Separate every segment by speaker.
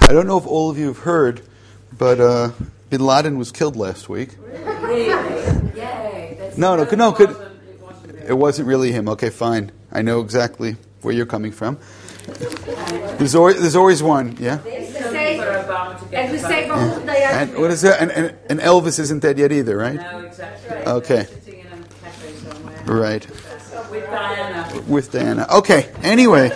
Speaker 1: I don't know if all of you have heard, but Bin Laden was killed last week.
Speaker 2: Yay.
Speaker 1: No. It wasn't really him. Okay, fine. I know exactly where you're coming from. There's always one, yeah?
Speaker 2: And we say,
Speaker 1: and what is that? And Elvis isn't dead yet either, right?
Speaker 3: No, exactly.
Speaker 1: Okay.
Speaker 3: Sitting in a cafe somewhere.
Speaker 1: Right.
Speaker 3: With Diana.
Speaker 1: With Diana. Okay, anyway,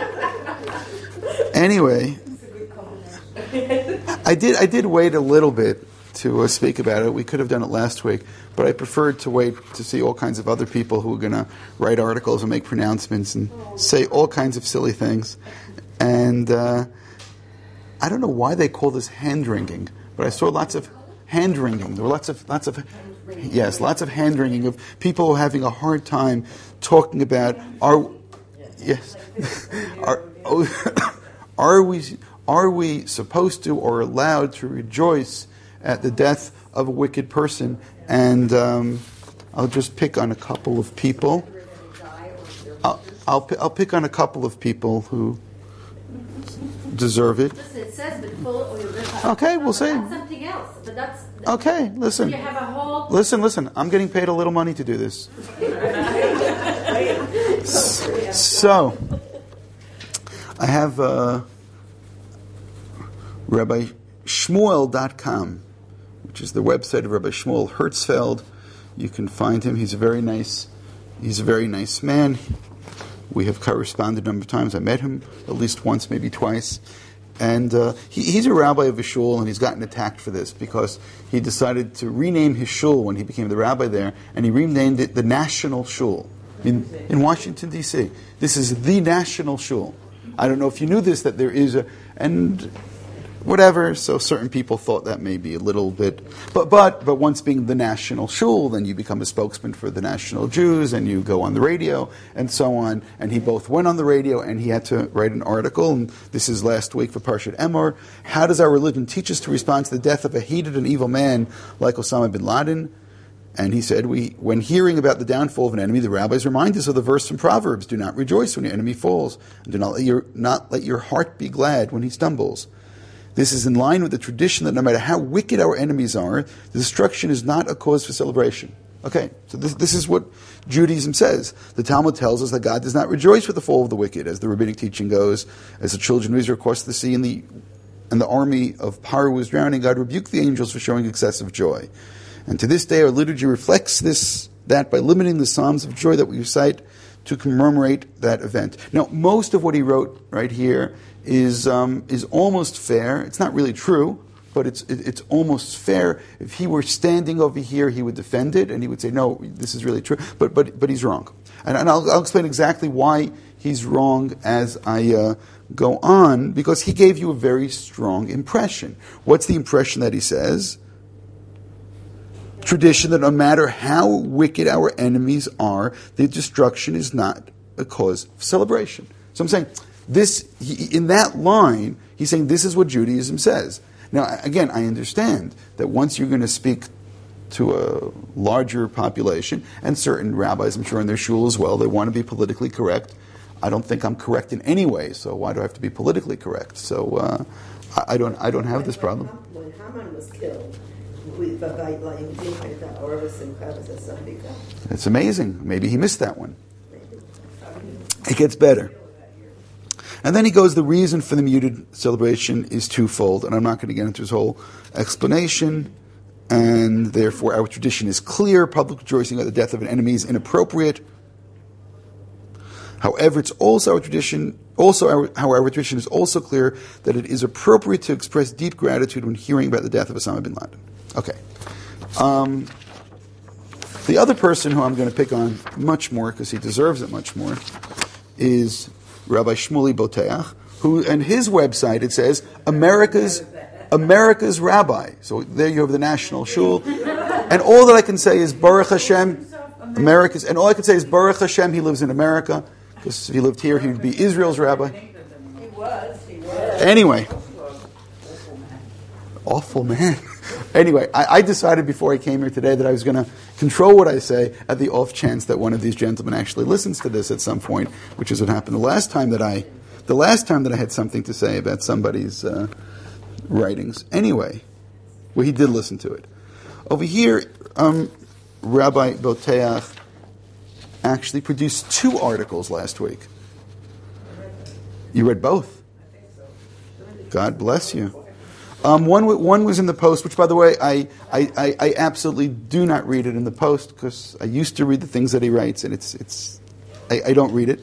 Speaker 1: I did wait a little bit to speak about it. We could have done it last week, but I preferred to wait to see all kinds of other people who are going to write articles and make pronouncements and say all kinds of silly things. And I don't know why they call this hand-wringing, but I saw lots of hand-wringing. There were lots of hand-wringing of people who are having a hard time talking about are we supposed to or allowed to rejoice at the death of a wicked person? And I'll just pick on a couple of people. I'll pick on a couple of people who deserve it.
Speaker 2: It says
Speaker 1: okay, we'll say.
Speaker 2: That's something else, but that's
Speaker 1: okay. Listen.
Speaker 2: You have a whole.
Speaker 1: Listen. I'm getting paid a little money to do this. So, I have RabbiShmuel.com, which is the website of Rabbi Shmuel Hertzfeld. You can find him. He's a very nice man. We have corresponded a number of times. I met him at least once, maybe twice. And he's a rabbi of a shul, and he's gotten attacked for this because he decided to rename his shul when he became the rabbi there, and he renamed it the National Shul in Washington, D.C. This is the National Shul. I don't know if you knew this, that there is and whatever, so certain people thought that may be a little bit, but once being the National Shul, then you become a spokesman for the National Jews, and you go on the radio, and so on, and he both went on the radio, and he had to write an article, and this is last week for Parshat Emor. How does our religion teach us to respond to the death of a hated and evil man like Osama bin Laden? And he said, when hearing about the downfall of an enemy, the rabbis remind us of the verse from Proverbs, do not rejoice when your enemy falls, and do not let your heart be glad when he stumbles. This is in line with the tradition that no matter how wicked our enemies are, the destruction is not a cause for celebration. Okay, so this is what Judaism says. The Talmud tells us that God does not rejoice with the fall of the wicked, as the rabbinic teaching goes. As the children of Israel crossed the sea and the army of Paro was drowning, God rebuked the angels for showing excessive joy. And to this day, our liturgy reflects that by limiting the psalms of joy that we recite to commemorate that event. Now, most of what he wrote right here is almost fair. It's not really true, but it's almost fair. If he were standing over here, he would defend it, and he would say, no, this is really true. But he's wrong. And I'll explain exactly why he's wrong as I go on, because he gave you a very strong impression. What's the impression that he says? Tradition that no matter how wicked our enemies are, their destruction is not a cause of celebration. So I'm saying, in that line, he's saying this is what Judaism says. Now, again, I understand that once you're going to speak to a larger population, and certain rabbis, I'm sure in their shul as well, they want to be politically correct. I don't think I'm correct in any way, so why do I have to be politically correct? So I don't have this problem.
Speaker 4: When Haman was killed,
Speaker 1: it's amazing. Maybe he missed that one. It gets better. And then he goes, the reason for the muted celebration is twofold, and I'm not going to get into his whole explanation, and therefore our tradition is clear. Public rejoicing at the death of an enemy is inappropriate. However, it's also our tradition is also clear that it is appropriate to express deep gratitude when hearing about the death of Osama bin Laden. Okay. The other person who I'm going to pick on much more, because he deserves it much more, is Rabbi Shmuley Boteach, who, and his website, it says, America's Rabbi. So there you have the National Shul. And all that I can say is, Baruch Hashem, America's, and all I can say is, Baruch Hashem, he lives in America, because if he lived here, he would be Israel's rabbi.
Speaker 4: He was.
Speaker 1: Anyway. Awful man. Anyway, I decided before I came here today that I was going to control what I say at the off chance that one of these gentlemen actually listens to this at some point, which is what happened the last time that I had something to say about somebody's writings anyway, where he did listen to it. Over here, Rabbi Boteach actually produced 2 articles last week. You read both? God bless you. One was in the Post, which, by the way, I absolutely do not read it in the Post because I used to read the things that he writes, and I don't read it.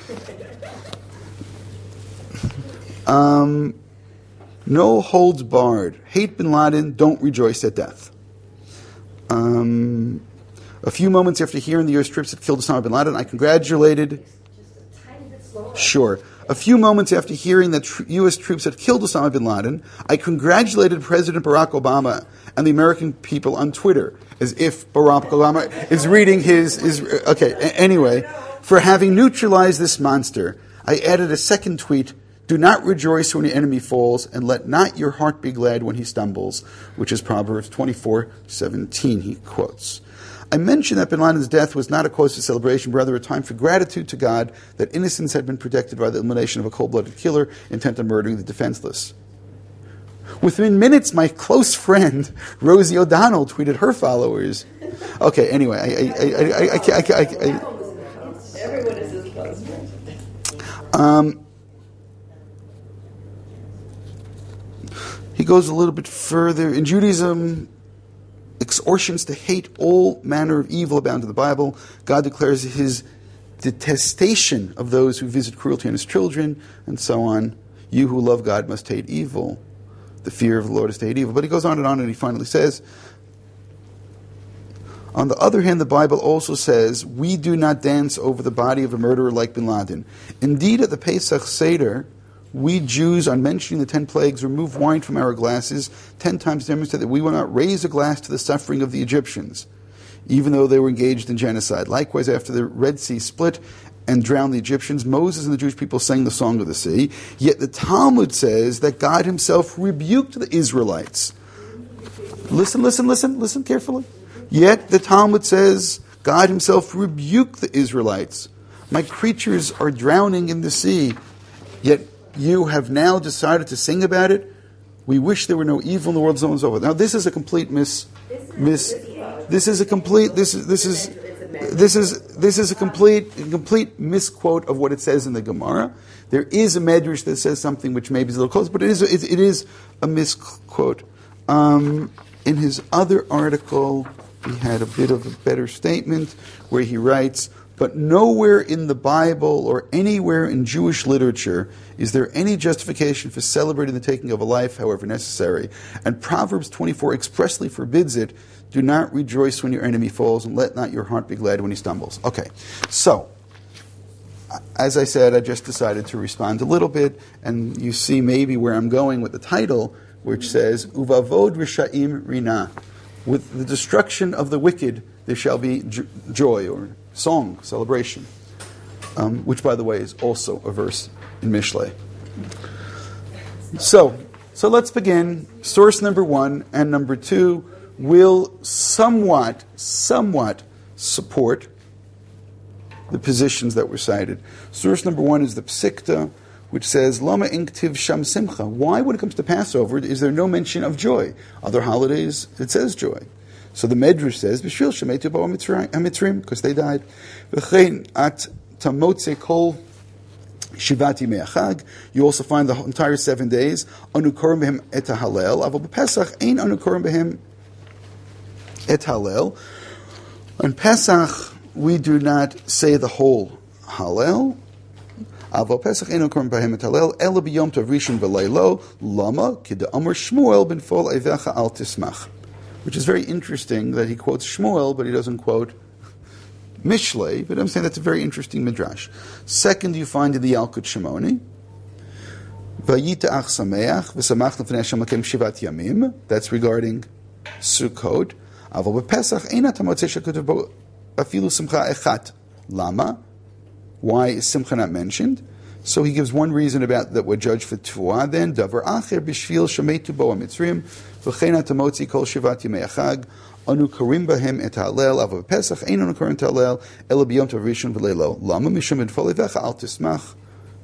Speaker 1: No holds barred. Hate bin Laden, don't rejoice at death. A few moments after hearing the U.S. troops had killed Osama bin Laden, I congratulated... Sure. A few moments after hearing that U.S. troops had killed Osama bin Laden, I congratulated President Barack Obama and the American people on Twitter, as if Barack Obama is reading his okay, anyway, for having neutralized this monster. I added a second tweet, do not rejoice when your enemy falls, and let not your heart be glad when he stumbles, which is Proverbs 24:17, he quotes. I mentioned that bin Laden's death was not a cause for celebration, but rather a time for gratitude to God that innocence had been protected by the elimination of a cold-blooded killer intent on murdering the defenseless. Within minutes, my close friend, Rosie O'Donnell, tweeted her followers. Okay, anyway,
Speaker 4: Everyone is his close friend.
Speaker 1: He goes a little bit further. In Judaism, extortions to hate all manner of evil abound in the Bible. God declares his detestation of those who visit cruelty on his children, and so on. You who love God must hate evil. The fear of the Lord is to hate evil. But he goes on, and he finally says, on the other hand, the Bible also says, we do not dance over the body of a murderer like bin Laden. Indeed, at the Pesach Seder, we Jews, on mentioning the 10 plagues, remove wine from our glasses, 10 times demonstrate that we will not raise a glass to the suffering of the Egyptians, even though they were engaged in genocide. Likewise, after the Red Sea split and drowned the Egyptians, Moses and the Jewish people sang the Song of the Sea. Yet the Talmud says that God himself rebuked the Israelites. Listen carefully. Yet the Talmud says God himself rebuked the Israelites. My creatures are drowning in the sea, yet you have now decided to sing about it. We wish there were no evil in the world, so on and so forth. Now, this is a complete this is a complete misquote of what it says in the Gemara. There is a medrash that says something which maybe is a little close, but it is a misquote. In his other article, he had a bit of a better statement where he writes, but nowhere in the Bible or anywhere in Jewish literature is there any justification for celebrating the taking of a life, however necessary. And Proverbs 24 expressly forbids it. Do not rejoice when your enemy falls, and let not your heart be glad when he stumbles. Okay, so, as I said, I just decided to respond a little bit, and you see maybe where I'm going with the title, which says, Uvavod Rishaim Rina. With the destruction of the wicked, there shall be joy, or song, celebration, which, by the way, is also a verse in Mishlei. So let's begin. Source number 1 and number 2 will somewhat support the positions that were cited. Source number 1 is the Psikta, which says, Lama inktiv sham simcha. Why, when it comes to Passover, is there no mention of joy? Other holidays, it says joy. So the Medrash says, B'shvil shemetu bo hamitzrim, because they died. V'chein at tamotze kol shivati me'achag. You also find the entire 7 days. Anu korim behem et halel. Aval b'Pesach ein anu korim behem et halel. On Pesach, we do not say the whole halel. Aval Pesach ein anu korim behem et halel. Ela b'yom tov rishon v'leilo. Lama kida amar Shmuel ben fol evecha al tismach. Which is very interesting that he quotes Shmuel, but he doesn't quote Mishlei. But I'm saying that's a very interesting midrash. Second, you find in the Yalkut Shimoni, Vayita'ach sameach v'samach l'fnei Hashem l'kem shivat yamim. That's regarding Sukkot. Aval b'Pesach ein hatamotzei shekutev bo afilu simcha echat. Lama? Why is simcha not mentioned? So he gives one reason about that we're judged for Tefuah. Then davar acher b'shvil shemetu bo hamitzrim v'chein hatamotzi kol shivat yimei achag anu karim bahem et halel avav Pesach ein anu karim halel ela b'yom tov rishon v'leilo lama mishum v'levecha al tismach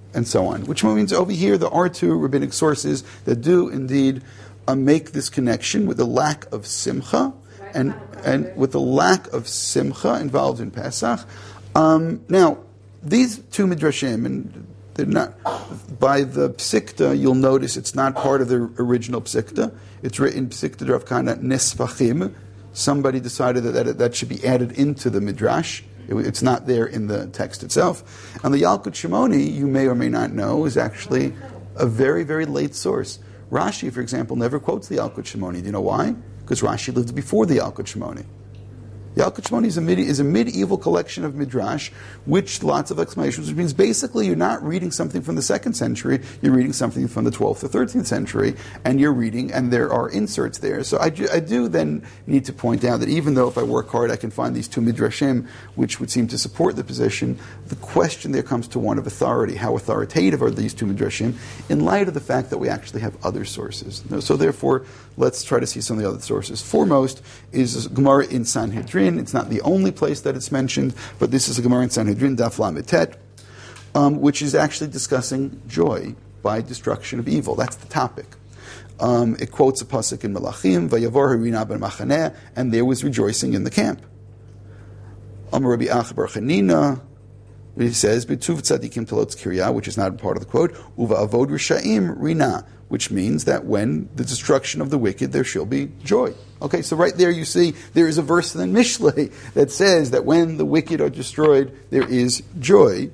Speaker 1: and so on. Which means over here there are two rabbinic sources that do indeed make this connection with the lack of simcha, and with the lack of simcha involved in Pesach. Now, these two midrashim, and they're not by the Psikta, you'll notice it's not part of the original Psikta. It's written Psikta Rav Kana Nesfachim. Somebody decided that should be added into the midrash. It's not there in the text itself. And the Yalkut Shimoni, you may or may not know, is actually a very, very late source. Rashi, for example, never quotes the Yalkut Shimoni. Do you know why? Because Rashi lived before the Yalkut Shimoni. Yalkut Shimoni is a medieval collection of midrash, which lots of explanations, which means basically you're not reading something from the 2nd century, you're reading something from the 12th or 13th century, and you're reading, and there are inserts there. So I do then need to point out that even though if I work hard I can find these two midrashim, which would seem to support the position, the question there comes to one of authority. How authoritative are these two midrashim in light of the fact that we actually have other sources? So therefore, let's try to see some of the other sources. Foremost is Gemara in Sanhedrin. It's not the only place that it's mentioned, but this is a Gemara in Sanhedrin, Daf Lamed Tet, which is actually discussing joy by destruction of evil. That's the topic. It quotes a pasuk in Malachim, Vayavor Harina ben Machaneh, and there was rejoicing in the camp. Amar Rabbi Acha bar Chanina, he says, B'tuv tzadikim telotz kiryah, which is not part of the quote, Uva avod rishaim rina, which means that when the destruction of the wicked, there shall be joy. Okay, so right there you see there is a verse in the Mishlei that says that when the wicked are destroyed, there is joy.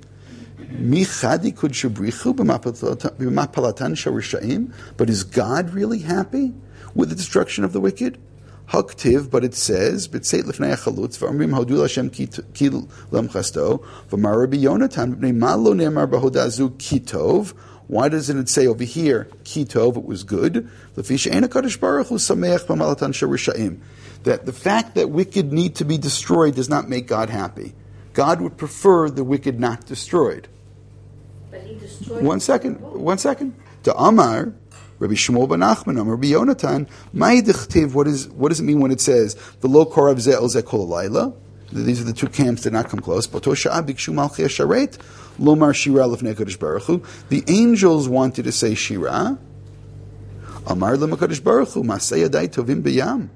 Speaker 1: But is God really happy with the destruction of the wicked? Haktiv, but it says, "B'tzeit lifnei hachalutz v'amrim hodul Hashem ki lamchasto v'mar Rabbi Yonatan b'nei ma lo ne'emar b'hodazu kitov." Why doesn't it say over here, kitov, it was good? That the fact that wicked need to be destroyed does not make God happy. God would prefer the wicked not destroyed.
Speaker 4: But he destroyed.
Speaker 1: One second. To Amar, Rabbi Shmuel ben Nachman, Amar Rabbi Yonatan, Mai dichtiv, what does it mean when it says, V'lo korav zeh el zeh kol halayla? These are the two camps that not come close. The angels wanted to say Shira. Amar l'makadosh baruch hu, masei yadai tovim b'yam.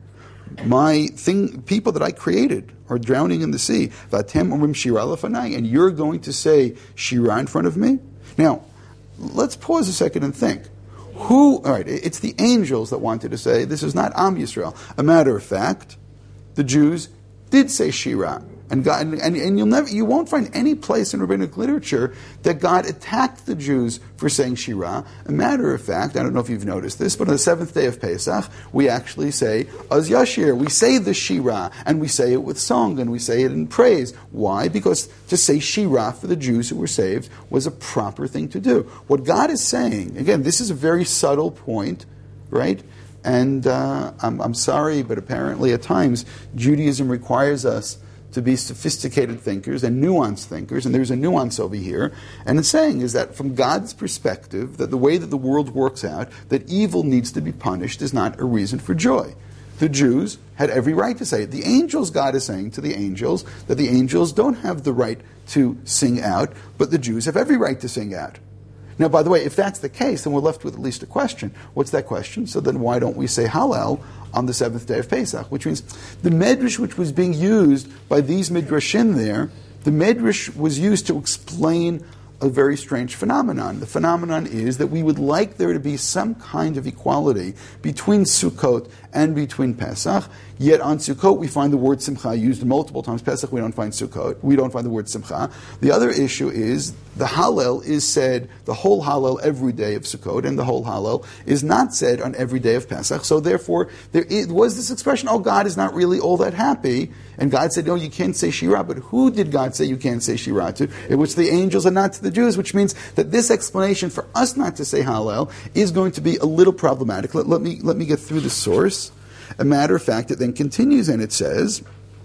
Speaker 1: My people that I created are drowning in the sea. V'atem omrim Shira lefanai, and you're going to say Shira in front of me? Now, let's pause a second and think. All right, it's the angels that wanted to say, this is not Am Yisrael. A matter of fact, the Jews did say Shira, and God, and you won't find any place in rabbinic literature that God attacked the Jews for saying Shira. A matter of fact, I don't know if you've noticed this, but on the 7th day of Pesach, we actually say Az Yashir. We say the Shira, and we say it with song, and we say it in praise. Why? Because to say Shira for the Jews who were saved was a proper thing to do. What God is saying, again, this is a very subtle point, right? And I'm sorry, but apparently at times Judaism requires us to be sophisticated thinkers and nuanced thinkers, and there's a nuance over here. And it's saying is that from God's perspective, that the way that the world works out, that evil needs to be punished is not a reason for joy. The Jews had every right to say it. The angels, God is saying to the angels that the angels don't have the right to sing out, but the Jews have every right to sing out. Now, by the way, if that's the case, then we're left with at least a question. What's that question? So then why don't we say Hallel on the 7th day of Pesach? Which means the Medrash which was being used by these Midrashim there, the Medrash was used to explain a very strange phenomenon. The phenomenon is that we would like there to be some kind of equality between Sukkot and between Pesach, yet on Sukkot we find the word Simcha used multiple times. Pesach we don't find Sukkot. We don't find the word Simcha. The other issue is the Hallel is said, the whole Hallel every day of Sukkot, and the whole Hallel is not said on every day of Pesach. So therefore, there was this expression, oh, God is not really all that happy. And God said, no, you can't say Shira. But who did God say you can't say Shira to? It was the angels and not to the Jews, which means that this explanation for us not to say Hallel is going to be a little problematic. Let me get through the source. A matter of fact, it then continues and it says,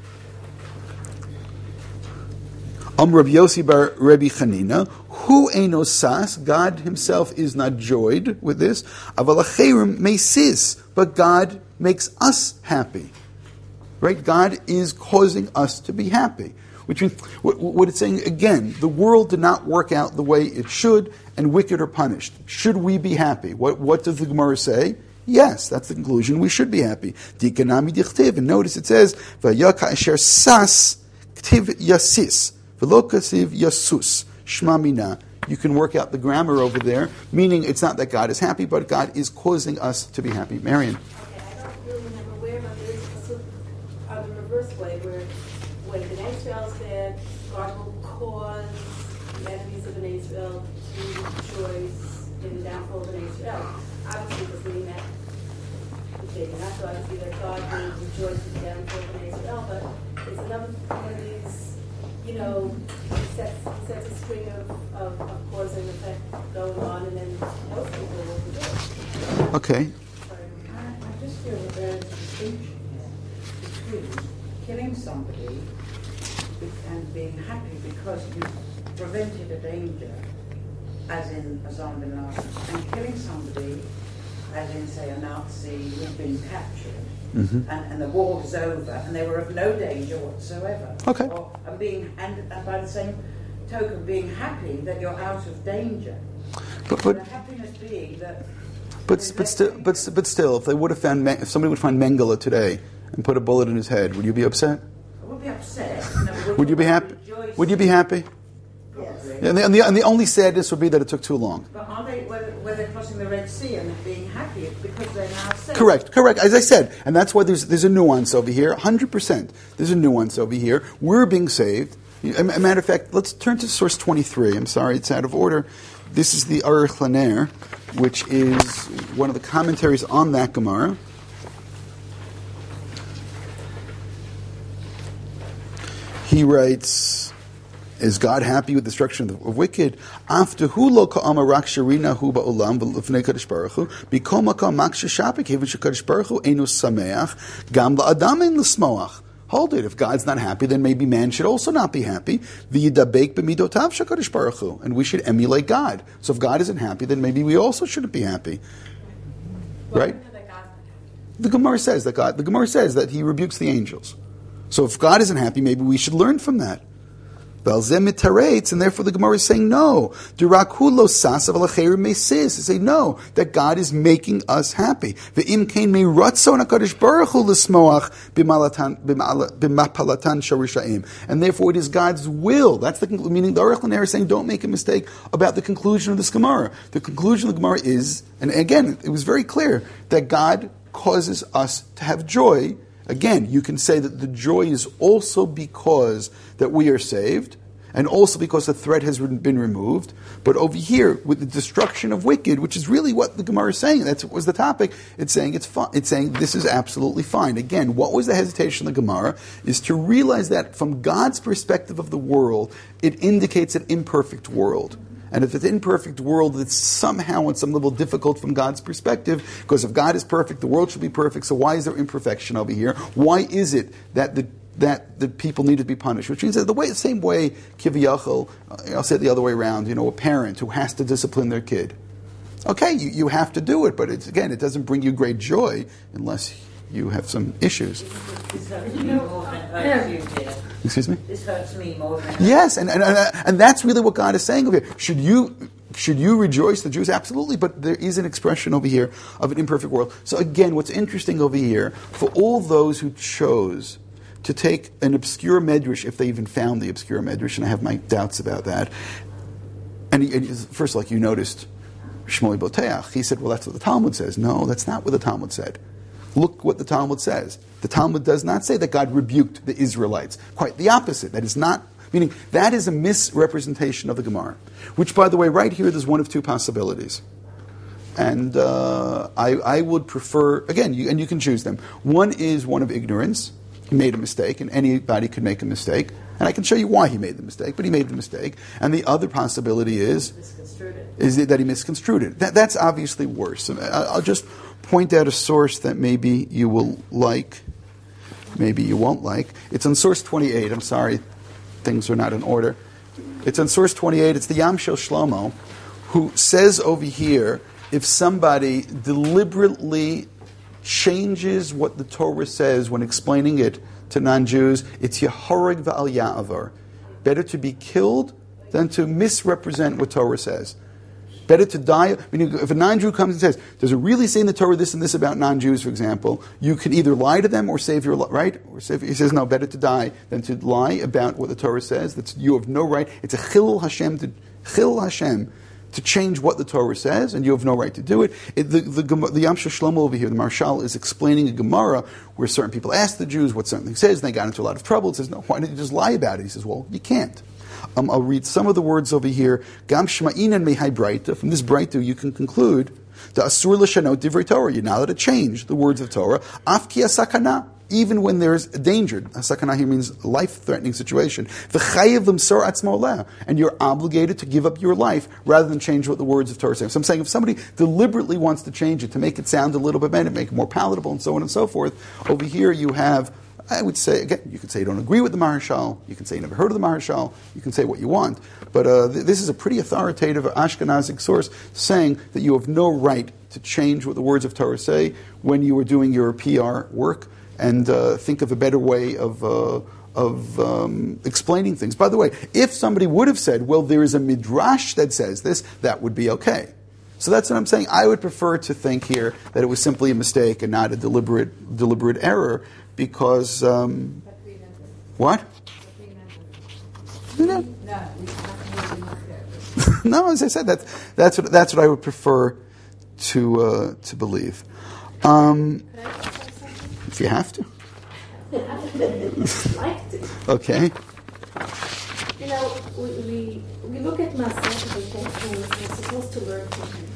Speaker 1: Rabbi Yossi bar Rabbi Chanina, Hu eino sas, God himself is not joyed with this, aval acherim meisis, but God makes us happy. Right? God is causing us to be happy. Which means, what it's saying, again, the world did not work out the way it should, and wicked are punished. Should we be happy? What does the Gemara say? Yes, that's the conclusion. We should be happy. Dikanami dichtiv, and notice it says, Vayaka asher sas ktiv yasis, v'lo kasiv yasus, shma mina. You can work out the grammar over there, meaning it's not that God is happy, but God is causing us to be happy. Marion.
Speaker 4: Okay, I don't really remember where, but there's on the reverse way where when the Israel said God will cause the enemies of an Israel to rejoice in the downfall of an Israel. Obviously, because we met the Jacob, so obviously that God will rejoice in the downfall of an Israel, but it's another one of these, sets a string of cause and effect going on, and then most people will rejoice.
Speaker 1: Okay.
Speaker 3: I just feel that there's a distinction here between killing somebody and being happy because you prevented a danger, as in Osama bin Laden, and killing somebody, as in, say, a Nazi who'd been captured, and the war was over, and they were of no danger whatsoever.
Speaker 1: Okay.
Speaker 3: And by the same token, being happy that you're out of danger.
Speaker 1: But
Speaker 3: the happiness being that.
Speaker 1: But still, if they would have found, if somebody would find Mengele today and put a bullet in his head, would you be upset?
Speaker 3: I would be upset.
Speaker 1: Would you be happy? Would you be happy?
Speaker 3: Yes.
Speaker 1: And the only sadness would be that it took too long.
Speaker 3: But are they, where they're crossing the Red Sea and being happy, it's because they're now safe?
Speaker 1: Correct. As I said, and that's why there's a nuance over here. 100%. There's a nuance over here. We're being saved. A matter of fact, let's turn to source 23. I'm sorry, it's out of order. This is the Aruch LaNer, which is one of the commentaries on that Gemara. He writes, is God happy with the destruction of wicked? After hu lo ka'ama rak sharina hu ba'olam v'lefnei kadosh baruch hu b'kol makom mak sheshapik even shekadosh baruch hu einu sameach gam la'adam ein l'smoach. Hold it. If God's not happy, then maybe man should also not be happy. V'yidabek b'midotav shekadosh baruch hu, and we should emulate God. So if God isn't happy, then maybe we also shouldn't be happy, right? The Gemara says that God. The Gemara says that He rebukes the angels. So if God isn't happy, maybe we should learn from that. And therefore the Gemara is saying no. It's saying no, that God is making us happy. And therefore it is God's will. That's the meaning. The Aruch LaNer is saying don't make a mistake about the conclusion of this Gemara. The conclusion of the Gemara is, and again, it was very clear, that God causes us to have joy. Again, you can say that the joy is also because that we are saved, and also because the threat has been removed. But over here, with the destruction of wicked, which is really what the Gemara is saying, that was the topic, it's saying it's fine. It's saying this is absolutely fine. Again, what was the hesitation of the Gemara is to realize that from God's perspective of the world, it indicates an imperfect world. And if it's an imperfect world, it's somehow on some level difficult from God's perspective, because if God is perfect, the world should be perfect, so why is there imperfection over here? Why is it that the people need to be punished? Which means that the same way, Kiviyachal, I'll say it the other way around, a parent who has to discipline their kid. Okay, you have to do it, but it doesn't bring you great joy unless you have some issues.
Speaker 3: This hurts me more than it hurts you, dear.
Speaker 1: Excuse me?
Speaker 3: This hurts me more than it hurts.
Speaker 1: Yes, and that's really what God is saying over here. Should you rejoice, the Jews? Absolutely, but there is an expression over here of an imperfect world. So again, what's interesting over here, for all those who chose to take an obscure medrash, if they even found the obscure medrash, and I have my doubts about that, and first, like you noticed, Shmuel Boteach, he said, well, that's what the Talmud says. No, that's not what the Talmud said. Look what the Talmud says. The Talmud does not say that God rebuked the Israelites. Quite the opposite. That is not, meaning that is a misrepresentation of the Gemara. Which, by the way, right here, there's one of two possibilities. And I would prefer, again, you can choose them. One is one of ignorance. He made a mistake, and anybody could make a mistake. And I can show you why he made the mistake, but he made the mistake. And the other possibility is that he misconstrued it. That's obviously worse. I'll just point out a source that maybe you will like, maybe you won't like. It's on source 28. I'm sorry, things are not in order. It's on source 28. It's the Yam Shel Shlomo, who says over here, if somebody deliberately changes what the Torah says when explaining it to non-Jews, it's Yehorig v'al Ya'avar. Better to be killed than to misrepresent what Torah says. Better to die. If a non-Jew comes and says, does it really say in the Torah this and this about non-Jews, for example, you can either lie to them or save your life, right? He says, no, better to die than to lie about what the Torah says. You have no right. It's a chil Hashem to change what the Torah says, and you have no right to do it. The Yamsha Shlomo over here, the Marshal, is explaining a Gemara where certain people ask the Jews what something says, and they got into a lot of trouble. It says, no, why don't you just lie about it? He says, well, you can't. I'll read some of the words over here. Gam shma'inan mehai breita. From this breita, you can conclude the asur l'shanot divrei Torah. You're not allowed to change the words of Torah. Af ki asakana. Even when there's a danger. Asakana here means life-threatening situation. V'chayev l'msor atzmo leh. And you're obligated to give up your life rather than change what the words of Torah say. So I'm saying if somebody deliberately wants to change it to make it sound a little bit better, make it more palatable, and so on and so forth, over here you have, I would say, again, you can say you don't agree with the Maharshal, you can say you never heard of the Maharshal, you can say what you want, but this is a pretty authoritative Ashkenazic source saying that you have no right to change what the words of Torah say when you are doing your PR work, and think of a better way of explaining things. By the way, if somebody would have said, well, there is a midrash that says this, that would be okay. So that's what I'm saying. I would prefer to think here that it was simply a mistake and not a deliberate error, because what? No, no. As I said, that's what I would prefer to believe. If you have to.
Speaker 4: Like to.
Speaker 1: Okay.
Speaker 4: You know, we look at Masech and we're supposed to learn from him.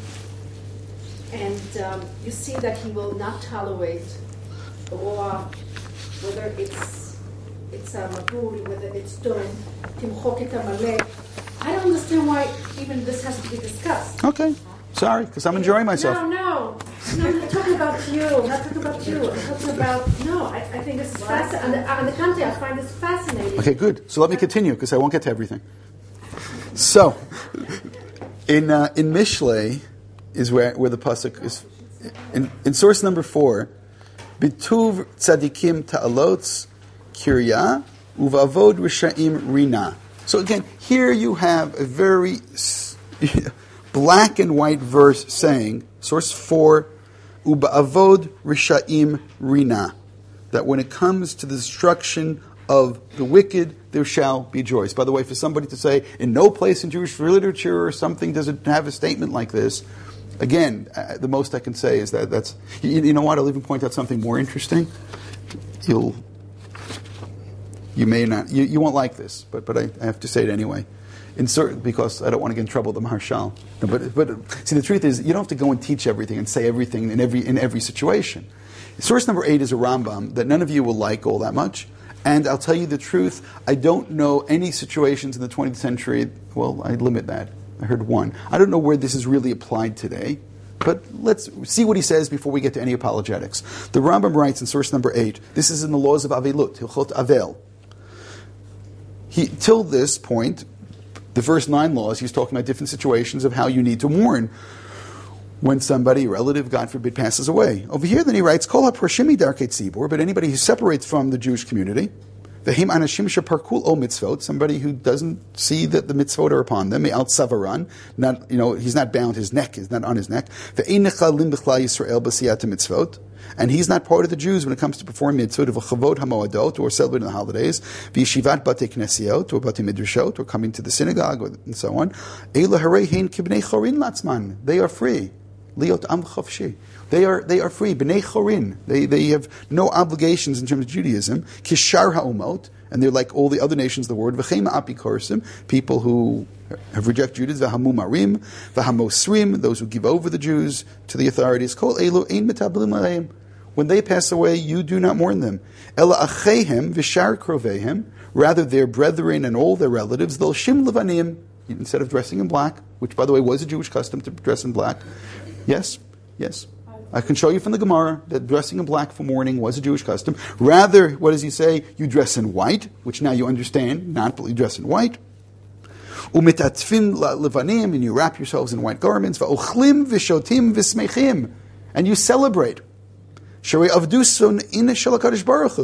Speaker 4: And you see that he will not tolerate or whether it's a maburi, whether it's done, timchok et amalek. I don't understand why even this has to be discussed.
Speaker 1: Okay. Sorry, because I'm enjoying myself.
Speaker 4: No, I'm not talking about you. I'm not talking about you. I'm talking about, I think this is fascinating. On the contrary, I find this fascinating.
Speaker 1: Okay, good. So let me continue, because I won't get to everything. So, in Mishlei is where the pasuk is. In source number 4, Bituv tzadikim ta'alotz kirya uvavod rishaim rina. So again, here you have a very black and white verse saying, source 4, uba'avod rishaim rina, that when it comes to the destruction of the wicked, there shall be joys. By the way, for somebody to say, in no place in Jewish literature or something does it have a statement like this, again, the most I can say is that's, you know what, I'll even point out something more interesting. You may not, you won't like this, but I have to say it anyway. Because I don't want to get in trouble with the Maharshal. No, but see, the truth is, you don't have to go and teach everything and say everything in every situation. Source number 8 is a Rambam that none of you will like all that much. And I'll tell you the truth, I don't know any situations in the 20th century, well, I limit that. I heard one. I don't know where this is really applied today. But let's see what he says before we get to any apologetics. The Rambam writes in source number 8, this is in the laws of Avelut, Hilchot Avel. Till this point, the first 9 laws, he's talking about different situations of how you need to mourn when somebody, a relative, God forbid, passes away. Over here, then he writes, Kol ha-proshimi darkei tzibur, but anybody who separates from the Jewish community, v'hem anashim sheparkul o mitzvot, somebody who doesn't see that the mitzvot are upon them, me'al tzavaran, he's not bound, his neck is not on his neck, v'ein nechalim b'chlal Yisrael b'siyat mitzvot, and he's not part of the Jews when it comes to performing mitzvot of chavod hamoadot, or celebrating the holidays, v'yeshivat batei knesiot, or batei midrashot, or coming to the synagogue, and so on. Eila harei hein kibnei chorin latzman. They are free. Liot am chavshi. They are free. Bnei chorin. They have no obligations in terms of Judaism. Kishar ha'umot, and they're like all the other nations of the world. V'cheima apikorsim, people who have rejected Judaism. V'hamumarim, v'hamosrim, those who give over the Jews to the authorities. Kol elu ein metablim aleim. When they pass away, you do not mourn them. Ela achehem v'shar krovehem, rather their brethren and all their relatives, they'll shim levanim, instead of dressing in black, which by the way was a Jewish custom to dress in black. Yes. I can show you from the Gemara that dressing in black for mourning was a Jewish custom. Rather, what does he say? You dress in white, which now you understand, not but you dress in white. Umitatfin levanim, and you wrap yourselves in white garments. Va'ochlim v'shotim v'smechim, and you celebrate. Sharei avdusun in shel HaKadosh Baruch Hu.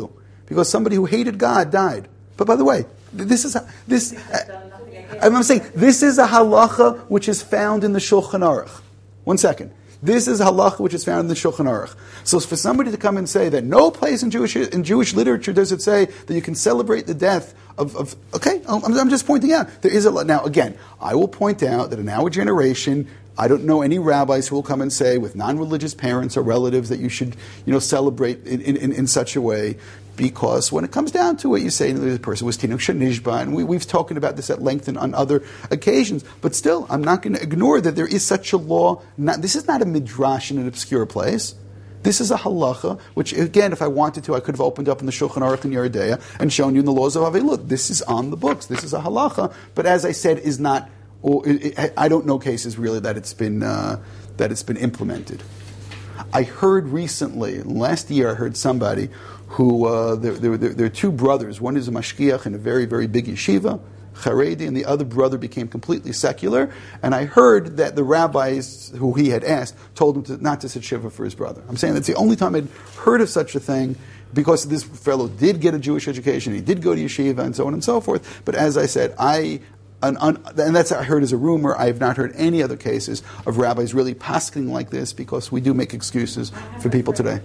Speaker 1: because somebody who hated God died. But by the way, this is this. I'm saying this is a halacha which is found in the Shulchan Aruch. 1 second. This is a halacha which is found in the Shulchan Aruch. So for somebody to come and say that no place in Jewish literature does it say that you can celebrate the death of okay, I'm just pointing out there is a lot. Now again, I will point out that in our generation, I don't know any rabbis who will come and say with non-religious parents or relatives that you should, celebrate in such a way. Because when it comes down to it, you say the person was Tinuk Shanishba, and we've talked about this at length and on other occasions. But still, I'm not going to ignore that there is such a law. This is not a midrash in an obscure place. This is a halacha, which again, if I wanted to, I could have opened up in the Shulchan Aruch and Yeridea and shown you in the laws of Avei. Look, this is on the books. This is a halacha. But as I said, is not. I don't know cases really that it's been implemented. I heard recently, last year, I heard somebody who there are two brothers. One is a mashgiach in a very, very big yeshiva, Haredi, and the other brother became completely secular. And I heard that the rabbis who he had asked told him not to sit shiva for his brother. I'm saying that's the only time I'd heard of such a thing, because this fellow did get a Jewish education, he did go to yeshiva, and so on and so forth. But as I said, and that's I heard as a rumor. I have not heard any other cases of rabbis really pasking like this, because we do make excuses for people today.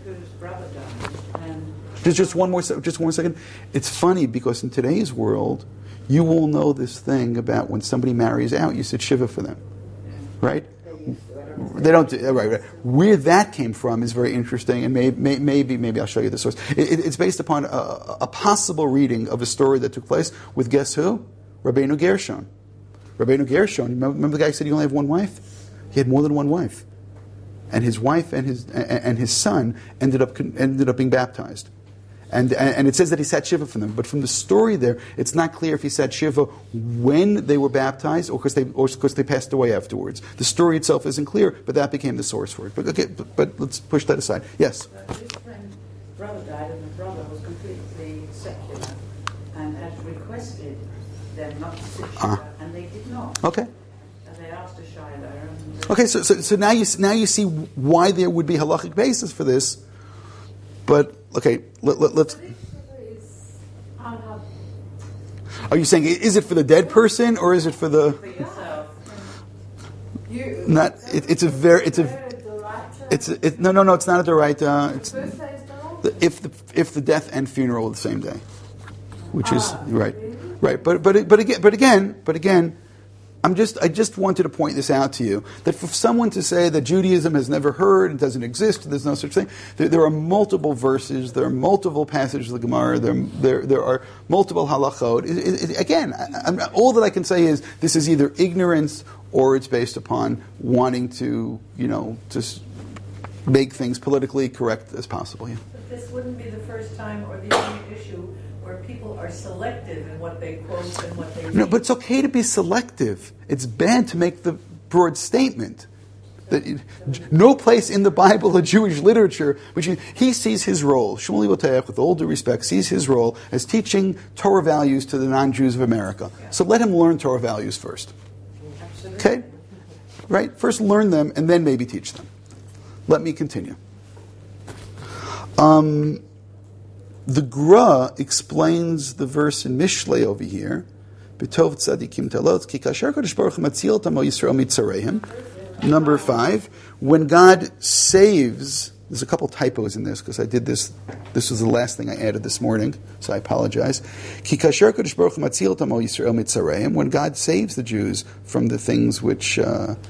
Speaker 1: Just one second. It's funny because in today's world, you will know this thing about when somebody marries out, you sit shiva for them, right? They don't. Right. Where that came from is very interesting, and maybe I'll show you the source. It's based upon a possible reading of a story that took place with guess who? Rabbeinu Gershon. Rabbeinu Gershon. Remember the guy who said he only had one wife? He had more than one wife, and his wife and his son ended up being baptized. And it says that he sat shiva for them, but from the story there, it's not clear if he sat shiva when they were baptized or because they passed away afterwards. The story itself isn't clear, but that became the source for it. But okay, but let's push that aside. Yes.
Speaker 3: His brother died, and the brother was completely secular and had requested them not to sit shiva, and they did not.
Speaker 1: Okay.
Speaker 3: And they asked a shayla.
Speaker 1: Okay, so now you see why there would be halachic basis for this, but. Okay, let's. Are you saying is it for the dead person or is it for the?
Speaker 3: For yourself.
Speaker 1: Not. It's a very. It's no. It's not a doraita. It's if the death and funeral are the same day, which is right. But again. I just wanted to point this out to you, that for someone to say that Judaism has never heard and doesn't exist, there's no such thing, there are multiple verses, there are multiple passages of the Gemara, there are multiple halachot. Again, all that I can say is this is either ignorance or it's based upon wanting to, just make things politically correct as possible. Yeah.
Speaker 5: But this wouldn't be the first time or the only issue where people are selective in what they quote and what they read.
Speaker 1: No, but it's okay to be selective. It's bad to make the broad statement. That no place in the Bible or Jewish literature, which he sees his role, Shmuel Boteach, with all due respect, sees his role as teaching Torah values to the non-Jews of America. Yeah. So let him learn Torah values first. Absolutely. Okay? Right? First learn them and then maybe teach them. Let me continue. The Gra explains the verse in Mishlei over here. B'tov tzadikim talot ki kasher Kadosh Baruch Hu matzil tamo Yisrael mitzareim. Number 5, when God saves. There's a couple typos in this because I did this. This was the last thing I added this morning, so I apologize. Ki kasher Kadosh Baruch Hu matzil tamo Yisrael mitzareim. When God saves the Jews from the things which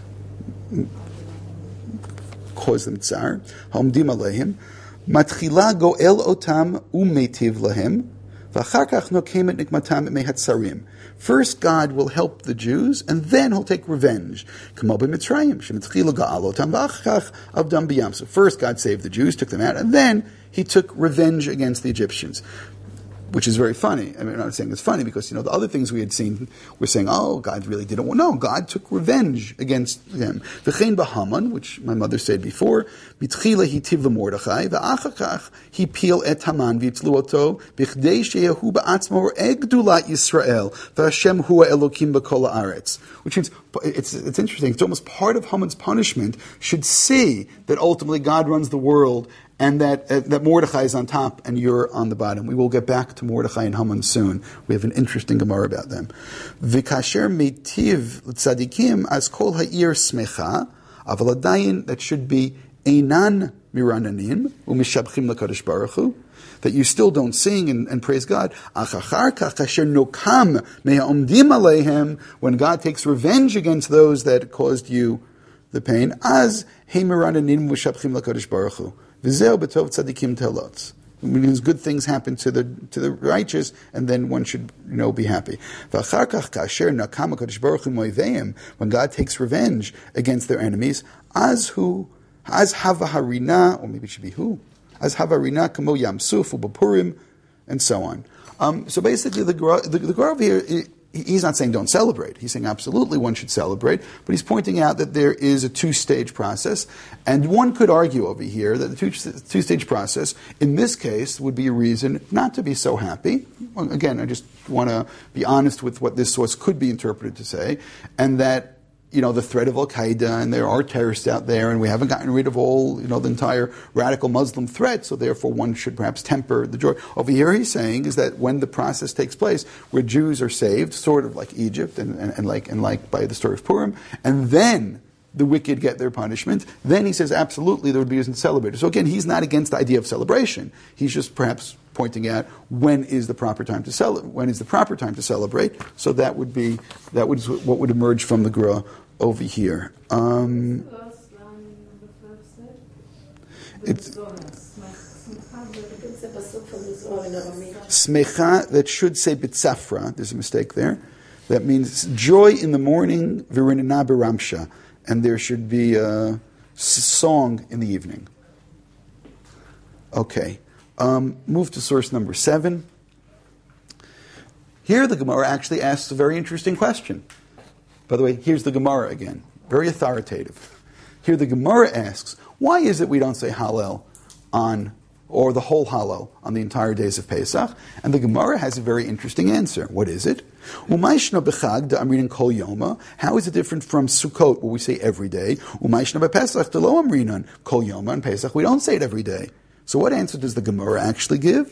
Speaker 1: cause them tsar, hamdim aleihim. Matchila goel otam umetiv lahem, v'achar kach nokem et nikmatam mehatzarim. First, God will help the Jews, and then He'll take revenge. Kamo b'Mitzrayim, shemitchila goal otam v'achar kach avdam b'yam. So first, God saved the Jews, took them out, and then He took revenge against the Egyptians. Which is very funny. I mean, I'm not saying it's funny because, the other things we had seen, we're saying, oh, God really didn't want. No, God took revenge against them. V'chein b'Haman, which my mother said before, b'tchila hitiv l'Mordechai, v'achar kach hipil et Haman v'yitzlu oto, b'chdei sheyehu ba'atzmo egdulat Yisrael, v'Hashem hua Elokim b'kol haaretz. Which means, it's interesting, it's almost part of Haman's punishment should see that ultimately God runs the world, and that Mordechai is on top and you're on the bottom. We will get back to Mordechai and Haman soon. We have an interesting Gemara about them. V'kasher meitiv tzadikim as kol ha'ir smecha, aval adayin, that should be einan mirananim u'mishabchim l'kadosh baruch hu, that you still don't sing and praise God. Achachar kach kasher nokam me'omdim aleihem, when God takes revenge against those that caused you the pain, as he mirananim u'mishabchim l'kadosh baruch hu. V'zeu b'tov tzadikim telotz. Means good things happen to the righteous, and then one should be happy. When God takes revenge against their enemies, as havaharina, or maybe it should be who, as havarina kamo yamsuf u'bapurim, and so on. So basically, the Gemara over here, he's not saying don't celebrate. He's saying absolutely one should celebrate, but he's pointing out that there is a two-stage process, and one could argue over here that the two-stage process, in this case, would be a reason not to be so happy. Well, again, I just want to be honest with what this source could be interpreted to say, and that the threat of Al-Qaeda, and there are terrorists out there, and we haven't gotten rid of all, the entire radical Muslim threat, so therefore one should perhaps temper the joy. Over here he's saying is that when the process takes place, where Jews are saved, sort of like Egypt, and like by the story of Purim, and then the wicked get their punishment, then he says absolutely there would be reason to celebrate. So again, he's not against the idea of celebration. He's just perhaps pointing out when is the proper time to celebrate. So that would what would emerge from the Gra over here. It's Smecha, that should say B'tzafra. There's a mistake there. That means joy in the morning, Virinana B'ramsha, and there should be a song in the evening. Okay. Move to source number 7. Here the Gemara actually asks a very interesting question. By the way, here's the Gemara again. Very authoritative. Here the Gemara asks, why is it we don't say Hallel or the whole Hallel on the entire days of Pesach? And the Gemara has a very interesting answer. What is it? How is it different from Sukkot, where we say every day? On Pesach, we don't say it every day. So what answer does the Gemara actually give?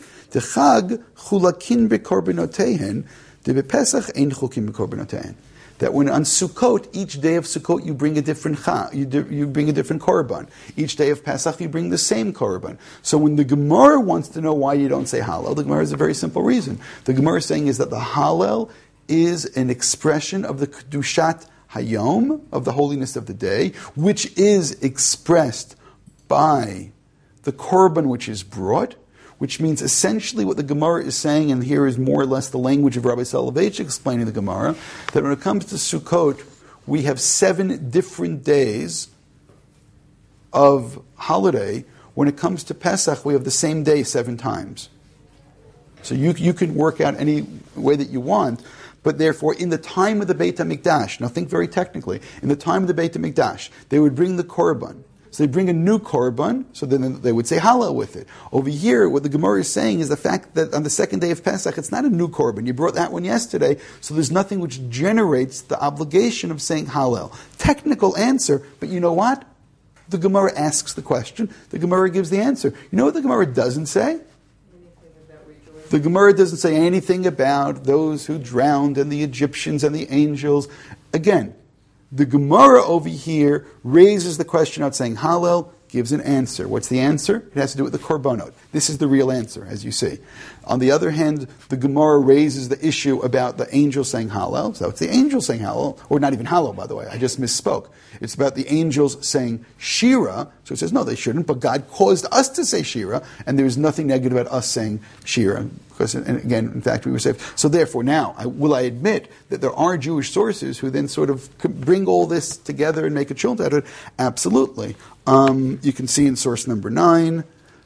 Speaker 1: That when on Sukkot, each day of Sukkot you bring a different you bring a different korban. Each day of Pesach you bring the same korban. So when the Gemara wants to know why you don't say Hallel, the Gemara has a very simple reason. The Gemara is saying is that the Hallel is an expression of the Kedushat Hayom, of the holiness of the day, which is expressed by the korban which is brought, which means essentially what the Gemara is saying, and here is more or less the language of Rabbi Soloveitchik explaining the Gemara, that when it comes to Sukkot, we have 7 different days of holiday. When it comes to Pesach, we have the same day 7 times. So you can work out any way that you want, but therefore in the time of the Beit HaMikdash, now think very technically, in the time of the Beit HaMikdash, they would bring the korban. So they bring a new korban, so then they would say Hallel with it. Over here, what the Gemara is saying is the fact that on the second day of Pesach, it's not a new korban. You brought that one yesterday, so there's nothing which generates the obligation of saying Hallel. Technical answer, but you know what? The Gemara asks the question, the Gemara gives the answer. You know what the Gemara doesn't say? The Gemara doesn't say anything about those who drowned and the Egyptians and the angels. Again, the Gemara over here raises the question out saying Hallel, gives an answer. What's the answer? It has to do with the korbanot. This is the real answer, as you see. On the other hand, the Gemara raises the issue about the angel saying Hallel. So it's the angel saying Hallel, or not even Hallel, by the way. I just misspoke. It's about the angels saying Shira. So it says, no, they shouldn't, but God caused us to say Shira, and there's nothing negative about us saying Shira. Because, and again, in fact, we were saved. So therefore, now, I admit that there are Jewish sources who then sort of bring all this together and make a chult out of it? Absolutely. You can see in source number 9.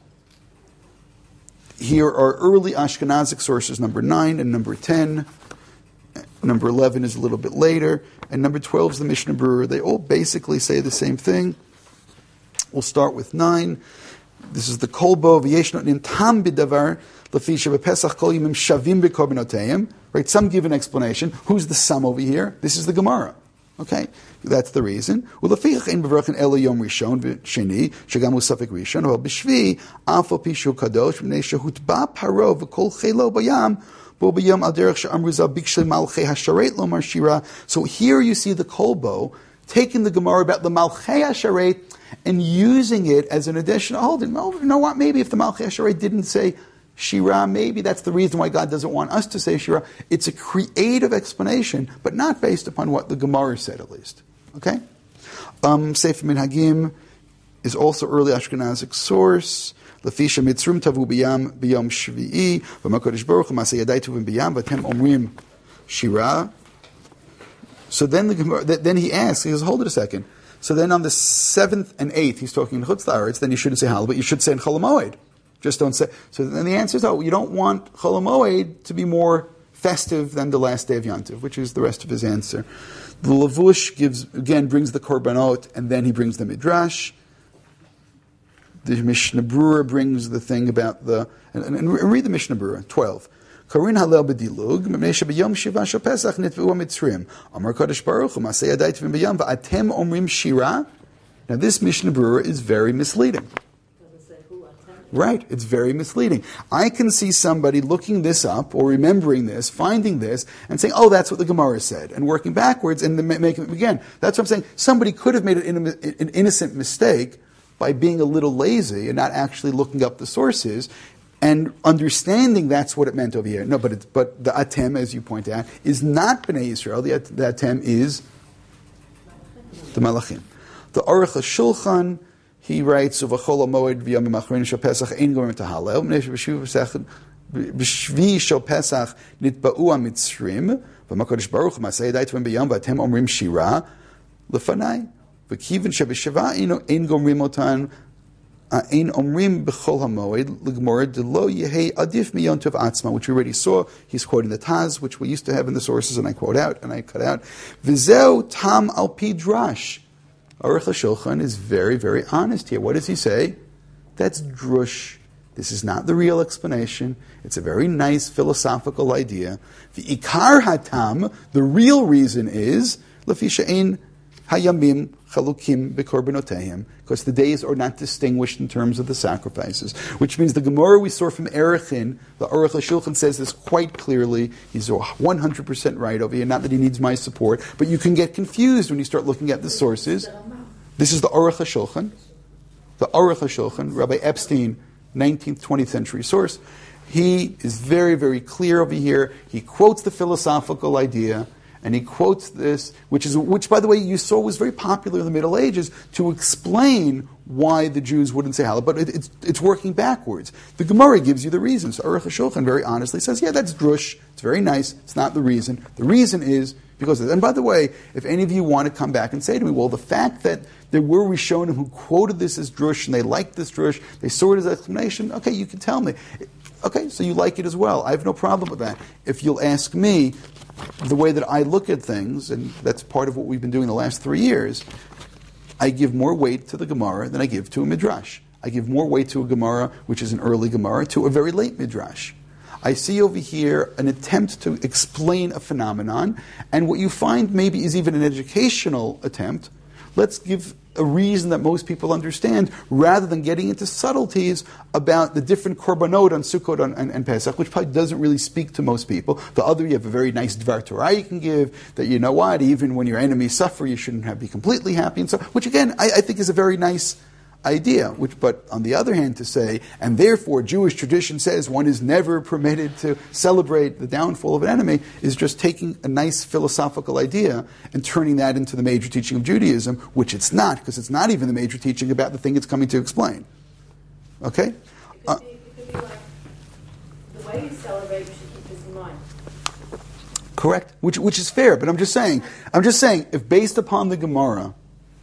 Speaker 1: Here are early Ashkenazic sources, number 9 and number 10. Number 11 is a little bit later. And number 12 is the Mishnah Berurah. They all basically say the same thing. We'll start with 9. This is the Kolbo v'yeshno nintam b'davar l'fisha b'pesach kol yimim shavim b'korbanotayim. Right? Some give an explanation. Who's the sum over here? This is the Gemara. Okay, that's the reason. ולפיכך אין בברכן אלא יום ראשון ושני, שגם הוא ספק ראשון, אבל בשבי, אף על פי שהוא קדוש, מפני שהוטבע פרעה וכל חילו בים, בו ביום על דרך שאמרו ז"ל ביקשי מלכי השרת לומר שירה. So here you see the Kolbo taking the Gemara about the Malchei HaSharet and using it as an additional, you know what, maybe if the Malchei HaSharet didn't say Shira, maybe that's the reason why God doesn't want us to say Shira. It's a creative explanation, but not based upon what the Gemara said, at least. Okay? Sefer Minhagim is also early Ashkenazic source. Lefisha mitzrum tavu biyam shvi'i v'makodesh baruch hu maseh yadai tuvim biyam v'tem omrim Shira. So then then he asks, he says, hold it a second. So then on the 7th and 8th, he's talking in Chutz La'aretz, then you shouldn't say Hallel, but you should say in Chol HaMoed. Just don't say. So then the answer is, you don't want Chol HaMoed to be more festive than the last day of Yantiv, which is the rest of his answer. The Lavush brings the Korbanot, and then he brings the Midrash. The Mishnah Berurah brings the thing about and read the Mishnah Berurah, 12. Karin Halel b'dilug, mepnei shebiyom shiva shel Pesach nitvu mitzrim. Amar Kadosh Baruch Hu, maseh yadai tevim b'yam, va'atem omrim shira. Now this Mishnah Berurah is very misleading. Right, it's very misleading. I can see somebody looking this up, or remembering this, finding this, and saying, oh, that's what the Gemara said, and working backwards, and then making it again. That's what I'm saying. Somebody could have made an innocent mistake by being a little lazy and not actually looking up the sources, and understanding that's what it meant over here. No, but the Atem, as you point out, is not Bnei Yisrael. The Atem is the Malachim. The Aruch HaShulchan, he writes, "Uvachol hamoed v'yamim achronim shel Pesach ein gorim tahalel. B'shvi shel Pesach nitba'u hamitzrim v'makodesh baruch maseh yadai tevim b'yam v'atem omrim shira lefanai v'kivin sheb'sheva ein gomrim otan ein omrim b'chol hamoed l'gmor delo yehei adif miyon tov atzma," which we already saw. He's quoting the Taz, which we used to have in the sources, and I quote out and I cut out. V'zeu tam al pi drash. Aruch HaShulchan is very, very honest here. What does he say? That's drush. This is not the real explanation. It's a very nice philosophical idea. The ikar hatam, the real reason is lefisha ein hayamim chalukim bekorbanotehim, because the days are not distinguished in terms of the sacrifices. Which means the Gemara we saw from Erechin, the Aruch HaShulchan says this quite clearly. He's 100% right over here. Not that he needs my support, but you can get confused when you start looking at the sources. This is the Aruch HaShulchan. The Aruch HaShulchan, Rabbi Epstein, 19th, 20th century source. He is very, very clear over here. He quotes the philosophical idea, and he quotes this, which, by the way, you saw was very popular in the Middle Ages, to explain why the Jews wouldn't say Hallel, but it's working backwards. The Gemara gives you the reasons. So Aruch HaShulchan very honestly says, yeah, that's drush. It's very nice. It's not the reason. The reason is because of this. And by the way, if any of you want to come back and say to me, well, the fact that there were Rishonim who quoted this as drush, and they liked this drush, they saw it as explanation, okay, you can tell me. Okay, so you like it as well. I have no problem with that. If you'll ask me, the way that I look at things, and that's part of what we've been doing the last 3 years, I give more weight to the Gemara than I give to a Midrash. I give more weight to a Gemara, which is an early Gemara, to a very late Midrash. I see over here an attempt to explain a phenomenon, and what you find maybe is even an educational attempt. Let's give a reason that most people understand, rather than getting into subtleties about the different korbanot on Sukkot and Pesach, which probably doesn't really speak to most people. The other, you have a very nice Dvar Torah you can give, that you know what, even when your enemies suffer, you shouldn't be completely happy, and so, which again, I think is a very nice idea. But on the other hand, to say, and therefore Jewish tradition says one is never permitted to celebrate the downfall of an enemy, is just taking a nice philosophical idea and turning that into the major teaching of Judaism, which it's not, because it's not even the major teaching about the thing it's coming to explain. Okay?
Speaker 4: It could be like, the way you celebrate, you should keep this in mind.
Speaker 1: Correct. Which is fair, but I'm just saying, if based upon the Gemara,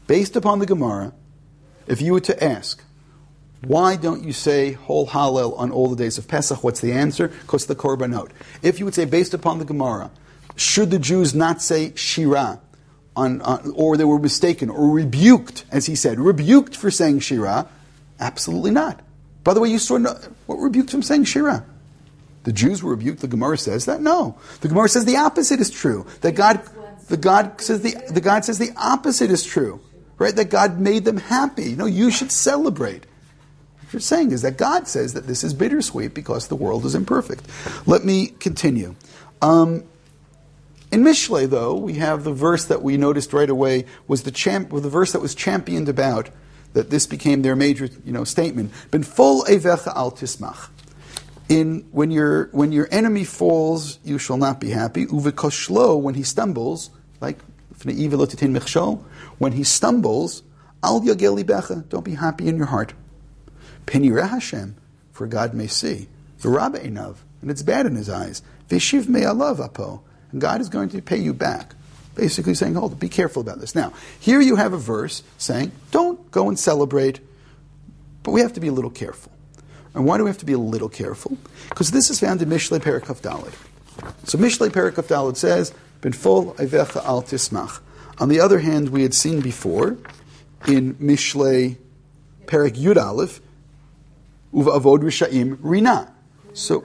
Speaker 1: if you were to ask, why don't you say whole Hallel on all the days of Pesach? What's the answer? Because the Korbanot. If you would say, based upon the Gemara, should the Jews not say Shira, or they were mistaken, or rebuked, as he said, rebuked for saying Shira? Absolutely not. By the way, you saw what rebuked from saying Shira? The Jews were rebuked. The Gemara says that? No. The Gemara says the opposite is true. That God...
Speaker 4: When
Speaker 1: The God says the opposite is true, right? That God made them happy. No, you should celebrate. What you're saying is that God says that this is bittersweet because the world is imperfect. Let me continue. In Mishlei, though, we have the verse that we noticed right away was the verse that was championed about, that this became their major, statement. Ben fol eivecha al tismach. When your enemy falls, you shall not be happy. Uvekoshlo, when he stumbles, like when he stumbles, al yagel libecha, don't be happy in your heart. Penireh Hashem, for God may see. V'rabbe einav, and it's bad in his eyes. V'shiv me'alav apo, and God is going to pay you back. Basically saying, hold it, be careful about this. Now, here you have a verse saying, don't go and celebrate, but we have to be a little careful. And why do we have to be a little careful? Because this is found in Mishlei Perek Kaf Daled. So Mishlei Perek Kaf Daled says, Ben fol eivecha al tismach. On the other hand, we had seen before, in Mishlei Perek Yud Aleph, Uva avod risha'im rina. So,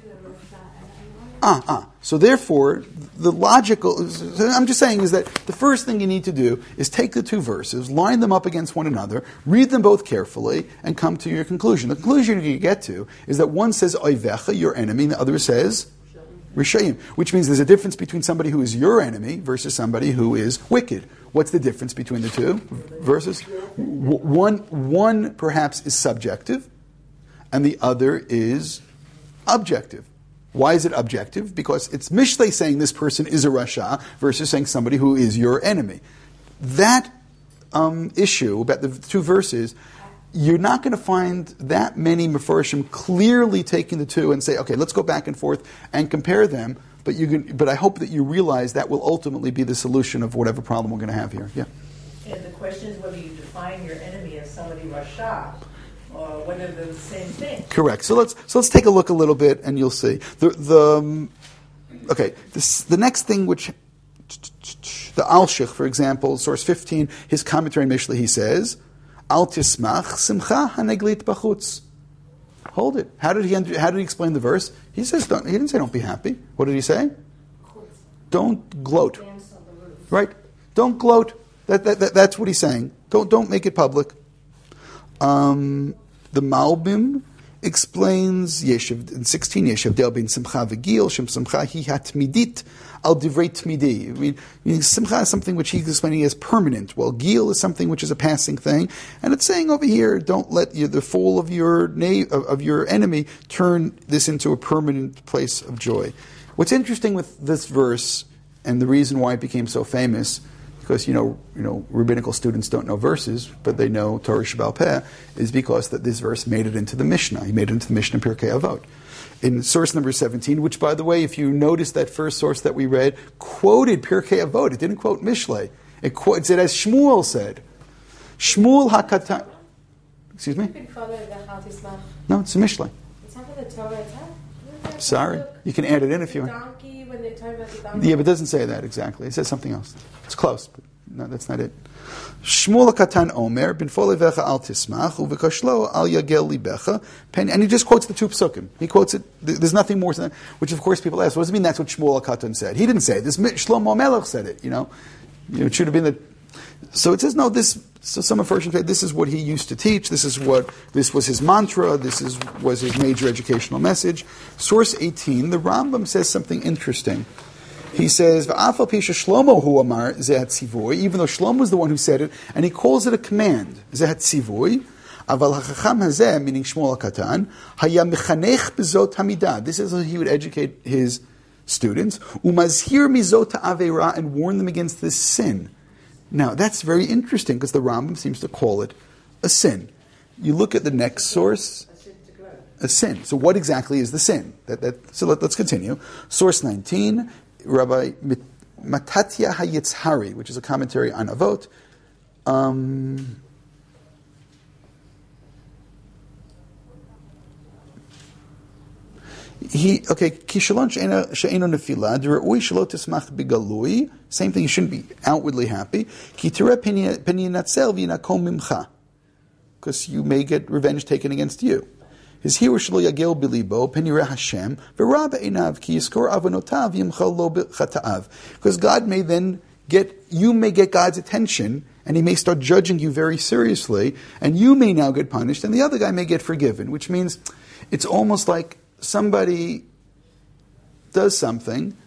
Speaker 1: So therefore, the logical, I'm just saying is that the first thing you need to do is take the two verses, line them up against one another, read them both carefully, and come to your conclusion. The conclusion you get to is that one says oivecha, your enemy, and the other says rishayim, which means there's a difference between somebody who is your enemy versus somebody who is wicked. What's the difference between the two verses? One perhaps is subjective, and the other is objective. Why is it objective? Because it's Mishlei saying this person is a Rasha versus saying somebody who is your enemy. That issue about the two verses, you're not going to find that many Mefarshim clearly taking the two and say, okay, let's go back and forth and compare them. But I hope that you realize that will ultimately be the solution of whatever problem we're going to have here. Yeah.
Speaker 5: And the question is whether you define your enemy as somebody Rasha, or whether they're the same thing.
Speaker 1: Correct. So let's take a look a little bit, and you'll see the next thing, which the Alshich, for example, source 15, his commentary on Mishlei, he says, Al tismach simcha haneglit bachutz. Hold it. How did he explain the verse? He says, he didn't say don't be happy. What did he say? Don't gloat. Right? Don't gloat. That's what he's saying. Don't make it public. The Malbim explains Yeshiv in 16 Yeshiv Del bin Simcha v'Gil Shem Simcha hi hatmidit al divrei tmidi. I mean, Simcha is something which he's explaining as permanent. Well, Gil is something which is a passing thing, and it's saying over here, don't let the fall of your enemy turn this into a permanent place of joy. What's interesting with this verse, and the reason why it became so famous, because rabbinical students don't know verses, but they know Torah Sheba'al Peh, is because that this verse made it into the Mishnah. He made it into the Mishnah Pirkei Avot. In source number 17, which, by the way, if you notice that first source that we read, quoted Pirkei Avot. It didn't quote Mishlei. It said as Shmuel said. Shmuel HaKatan. Excuse me? No, it's a Mishlei.
Speaker 4: It's not for the Torah.
Speaker 1: Sorry. You can add it in if you want.
Speaker 4: Donkey, when they talk about the donkey.
Speaker 1: Yeah, but it doesn't say that exactly. It says something else. It's close, but no, that's not it. Shmuel HaKatan Omer, bin fol eivecha al tismach, uvekashlo al yagel libecha, and he just quotes the two psukim. He quotes it, there's nothing more than that, which of course people ask, what does it mean that's what Shmuel HaKatan said? He didn't say it. This Shlomo Melech said it, it should have been the... So it says, no, so some of Firshim say this is what he used to teach, this was his mantra, was his major educational message. Source 18, the Rambam says something interesting. He says, V'afal pisha Shlomo hu amar zehat tzivoy, even though Shlomo was the one who said it, and he calls it a command, zehat tzivoy, aval hachacham hazeh, meaning Shmuel HaKatan, haya mechanech bezot hamidah. This is how he would educate his students, umazhir mizot ha'aveira, and warn them against this sin. Now, that's very interesting, because the Rambam seems to call it a sin. You look at the next source, a sin. So what exactly is the sin? So let's continue. Source 19, Rabbi Matatya HaYitzhari, which is a commentary on Avot. Kishalon she'eno nefila, d'ra'ui shelo tismach b'galui. Same thing, you shouldn't be outwardly happy. Ki tireh pinyanatzel v'yinakom mimcha, because you may get revenge taken against you. His hiru shelo yagel bilibo pen yireh Hashem v'ra be'einav ki yiskor avonotav yimchal lo b'chata'av. Because God may then you may get God's attention, and He may start judging you very seriously, and you may now get punished, and the other guy may get forgiven, which means it's almost like somebody does something,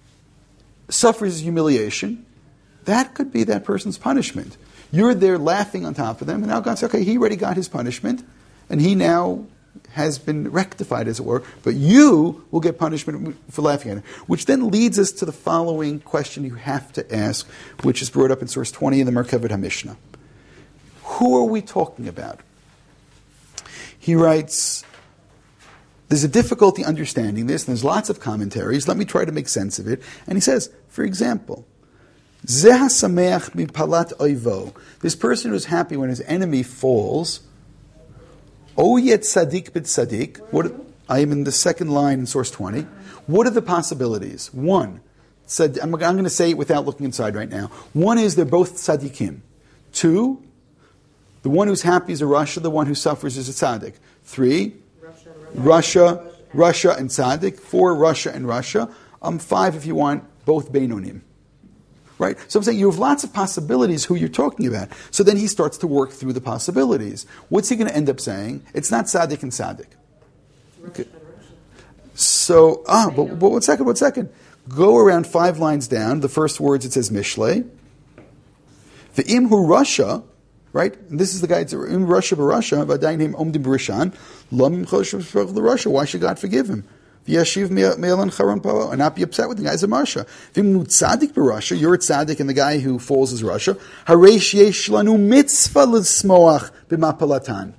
Speaker 1: suffers humiliation, that could be that person's punishment. You're there laughing on top of them, and now God says, okay, he already got his punishment, and he now has been rectified, as it were, but you will get punishment for laughing at him. Which then leads us to the following question you have to ask, which is brought up in source 20 in the Merkavot HaMishnah. Who are we talking about? He writes, there's a difficulty understanding this, and there's lots of commentaries. Let me try to make sense of it. And he says, for example, Zeh hasameach mipalat oivo. This person who's happy when his enemy falls. O yet tzaddik bit tzaddik. I am in the second line in source 20. What are the possibilities? One, I'm going to say it without looking inside right now. One is they're both tzaddikim. Two, the one who's happy is a Rasha, the one who suffers is a tzaddik. Three, Russia and tzaddik. Four, Russia and Russia. Five, if you want, both beinonim. Right? So I'm saying you have lots of possibilities who you're talking about. So then he starts to work through the possibilities. What's he going to end up saying? It's not tzaddik and tzaddik. Okay. So, but one second. Go around 5 lines down. The first words it says mishle. The imhu Russia, right? And this is the guy. It's im Russia b'Russia. V'adayin him omdim b'rishan. Lam choshev the Russia. Why should God forgive him? V'yashiv me'elan charon paro, and not be upset with the guy's a Marsha. V'imnu tzaddik b'Russia, you're a tzaddik, and the guy who falls is Russia. Hareish yesh lanu mitzvah l'smoach b'mapalatan.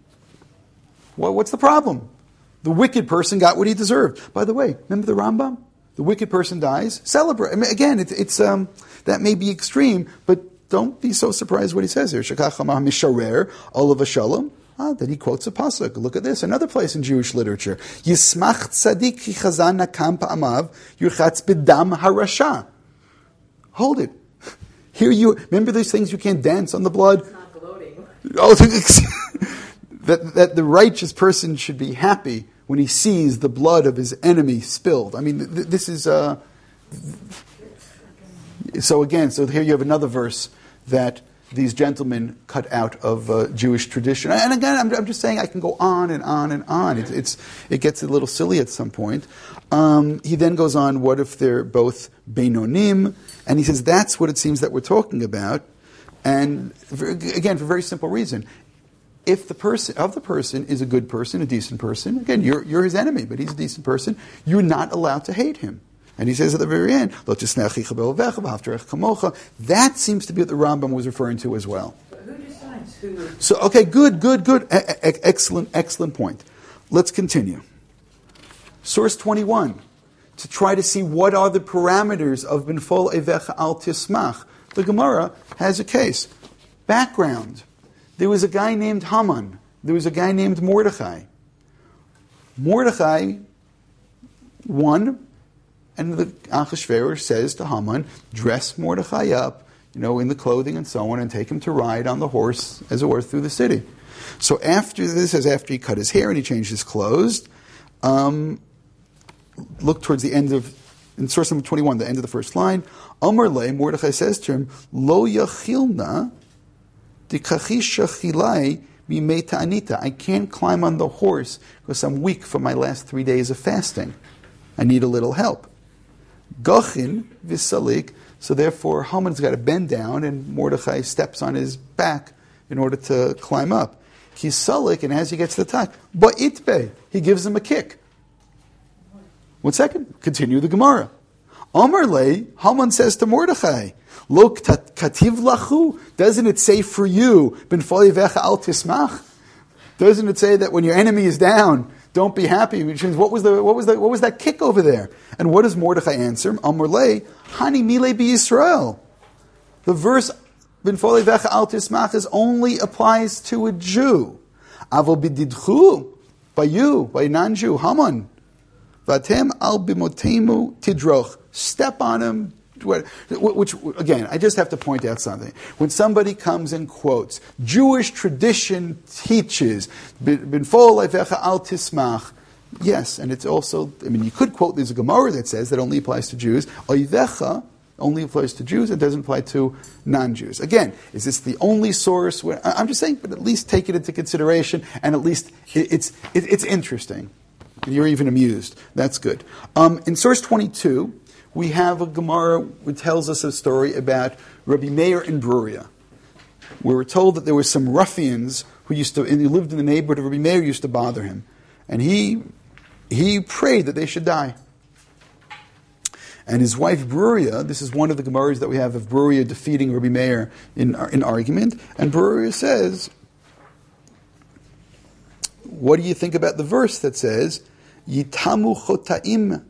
Speaker 1: Well, what's the problem? The wicked person got what he deserved. By the way, remember the Rambam? The wicked person dies. Celebrate. I mean, again, it's that may be extreme, but don't be so surprised what he says here. Shekach hamah misharer olav shalom. Then he quotes a pasuk. Look at this, another place in Jewish literature. Yismach tzadik ki chazan nakam pa'amav yurchatz b'dam harasha. Hold it. Here you remember these things you can't dance on the blood.
Speaker 2: It's not gloating.
Speaker 1: Oh, that the righteous person should be happy when he sees the blood of his enemy spilled. I mean, this is so here you have another verse that these gentlemen cut out of Jewish tradition. And again, I'm just saying I can go on and on and on. It gets a little silly at some point. He then goes on, what if they're both beinonim? And he says that's what it seems that we're talking about. And again, for a very simple reason. If the person is a good person, a decent person, again, you're his enemy, but he's a decent person, you're not allowed to hate him. And he says at the very end, that seems to be what the Rambam was referring to as well.
Speaker 3: But who decides who?
Speaker 1: So, okay, good. Excellent point. Let's continue. Source 21, to try to see what are the parameters of Benfol Evecha Al Tismach. The Gemara has a case. Background. There was a guy named Haman. There was a guy named Mordechai. Mordechai won. And the Achashverosh says to Haman, dress Mordechai up, in the clothing and so on, and take him to ride on the horse, as it were, through the city. So after he cut his hair and he changed his clothes, look towards the end in source number 21, the end of the first line, Amar le, Mordechai says to him, Lo yachilna dikachisha chilai mimei ta'anita. I can't climb on the horse because I'm weak from my last 3 days of fasting. I need a little help. Gachin v'salik, so therefore Haman's got to bend down and Mordechai steps on his back in order to climb up. He's salik, and as he gets to the top, ba'itbe, he gives him a kick. 1 second, continue the Gemara. Amar le, Haman says to Mordechai, Lo kativ lachu, doesn't it say for you, ben folivecha al tismach? Doesn't it say that when your enemy is down, don't be happy? Which means what was that kick over there? And what does Mordechai answer? Amar le, hani mile bi Yisrael. The verse ben folivecha al tismach only applies to a Jew. Avol bididchu, by you, by a non-Jew, Haman. Vatem al bimotemu tidroch. Step on him, which, again, I just have to point out something. When somebody comes and quotes, Jewish tradition teaches, B'nfol levecha al tismach, yes, and it's also, you could quote, there's a Gemara that says that only applies to Jews. Oivecha only applies to Jews, it doesn't apply to non-Jews. Again, is this the only source? I'm just saying, but at least take it into consideration, and at least it's interesting. And you're even amused. That's good. In source 22, we have a Gemara which tells us a story about Rabbi Meir in Bruria, where we're told that there were some ruffians who lived in the neighborhood of Rabbi Meir, used to bother him. And he prayed that they should die. And his wife Bruria, this is one of the Gemaras that we have of Bruria defeating Rabbi Meir in argument, and Bruria says, what do you think about the verse that says, Yitamu chota'im,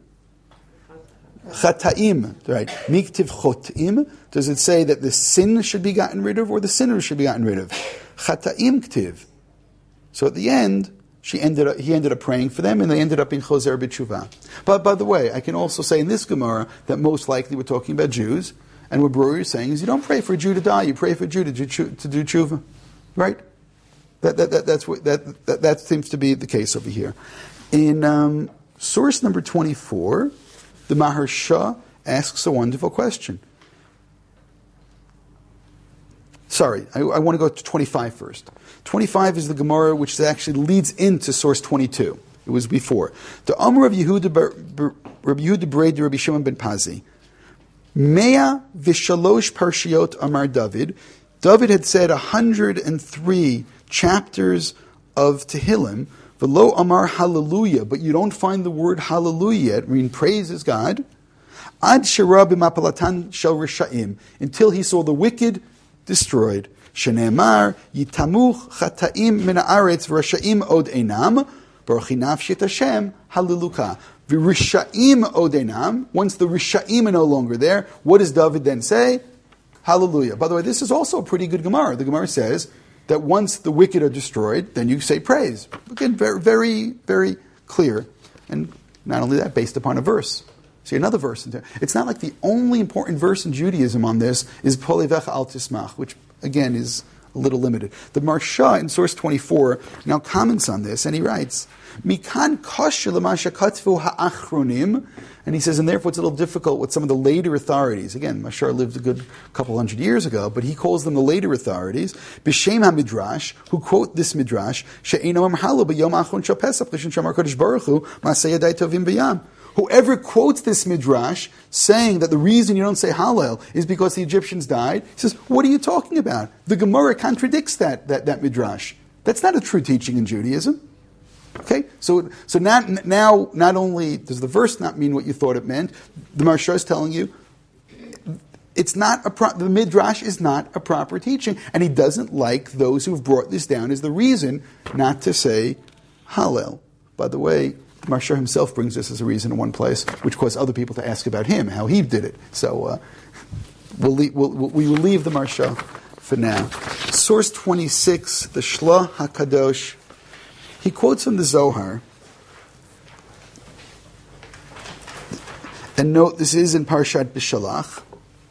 Speaker 1: chataim, right? Miktiv chota'im, does it say that the sin should be gotten rid of or the sinners should be gotten rid of? Chataim ktiv. So at the end, he ended up praying for them, and they ended up in choser b'tshuva. But by the way, I can also say in this Gemara that most likely we're talking about Jews, and what Brewer is saying is you don't pray for a Jew to die, you pray for a Jew to do tshuva, right? That seems to be the case over here. In source number 24, the Maharsha asks a wonderful question. Sorry, I want to go to 25 first. 25 is the Gemara which actually leads into source 22. It was before. The Amr of Rabbi Yehuda Brei Rabbi Shimon ben Pazi. Mea v'shalosh parshiot Amar David. David had said 103 chapters of Tehillim. V'lo Amar Hallelujah, but you don't find the word Hallelujah yet. I mean, praise is God. Ad shara b'mapalatan shel rishaim, until he saw the wicked destroyed. Shenemar yitamuch chataim min haaretz v'rashaim od einam baruch nafshi et Hashem hallelujah. V'rishaim od einam. Once the rishaim are no longer there, what does David then say? Hallelujah. By the way, this is also a pretty good Gemara. The Gemara says that once the wicked are destroyed, then you say praise. Again, very, very, very clear. And not only that, based upon a verse. See, another verse. It's not like the only important verse in Judaism on this is Polivecha al Tismach, which, again, is a little limited. The Maharsha in source 24 now comments on this, and he writes, Mikan kosher l'masha katvu ha'achronim, and he says, and therefore it's a little difficult with some of the later authorities. Again, Maharsha lived a good couple hundred years ago, but he calls them the later authorities, B'Shem HaMidrash, who quote this Midrash, She'eino amhalu b'yom achron shel Pesach, l'shem shamar Kodesh Baruch Hu, ma'aseh yadai tovim b'yam. Whoever quotes this Midrash saying that the reason you don't say Hallel is because the Egyptians died, he says, what are you talking about? The Gemara contradicts that Midrash. That's not a true teaching in Judaism. Okay? So now, not only does the verse not mean what you thought it meant, the Maharsha is telling you it's not the Midrash is not a proper teaching, and he doesn't like those who've brought this down as the reason not to say Hallel. By the way, Maharsha himself brings this as a reason in one place, which caused other people to ask about him, how he did it. So we will leave the Maharsha for now. Source 26, the Shla HaKadosh, he quotes from the Zohar. And note, this is in Parshat B'Shalach.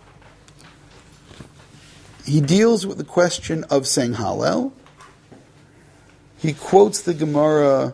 Speaker 1: He deals with the question of saying Hallel. He quotes the Gemara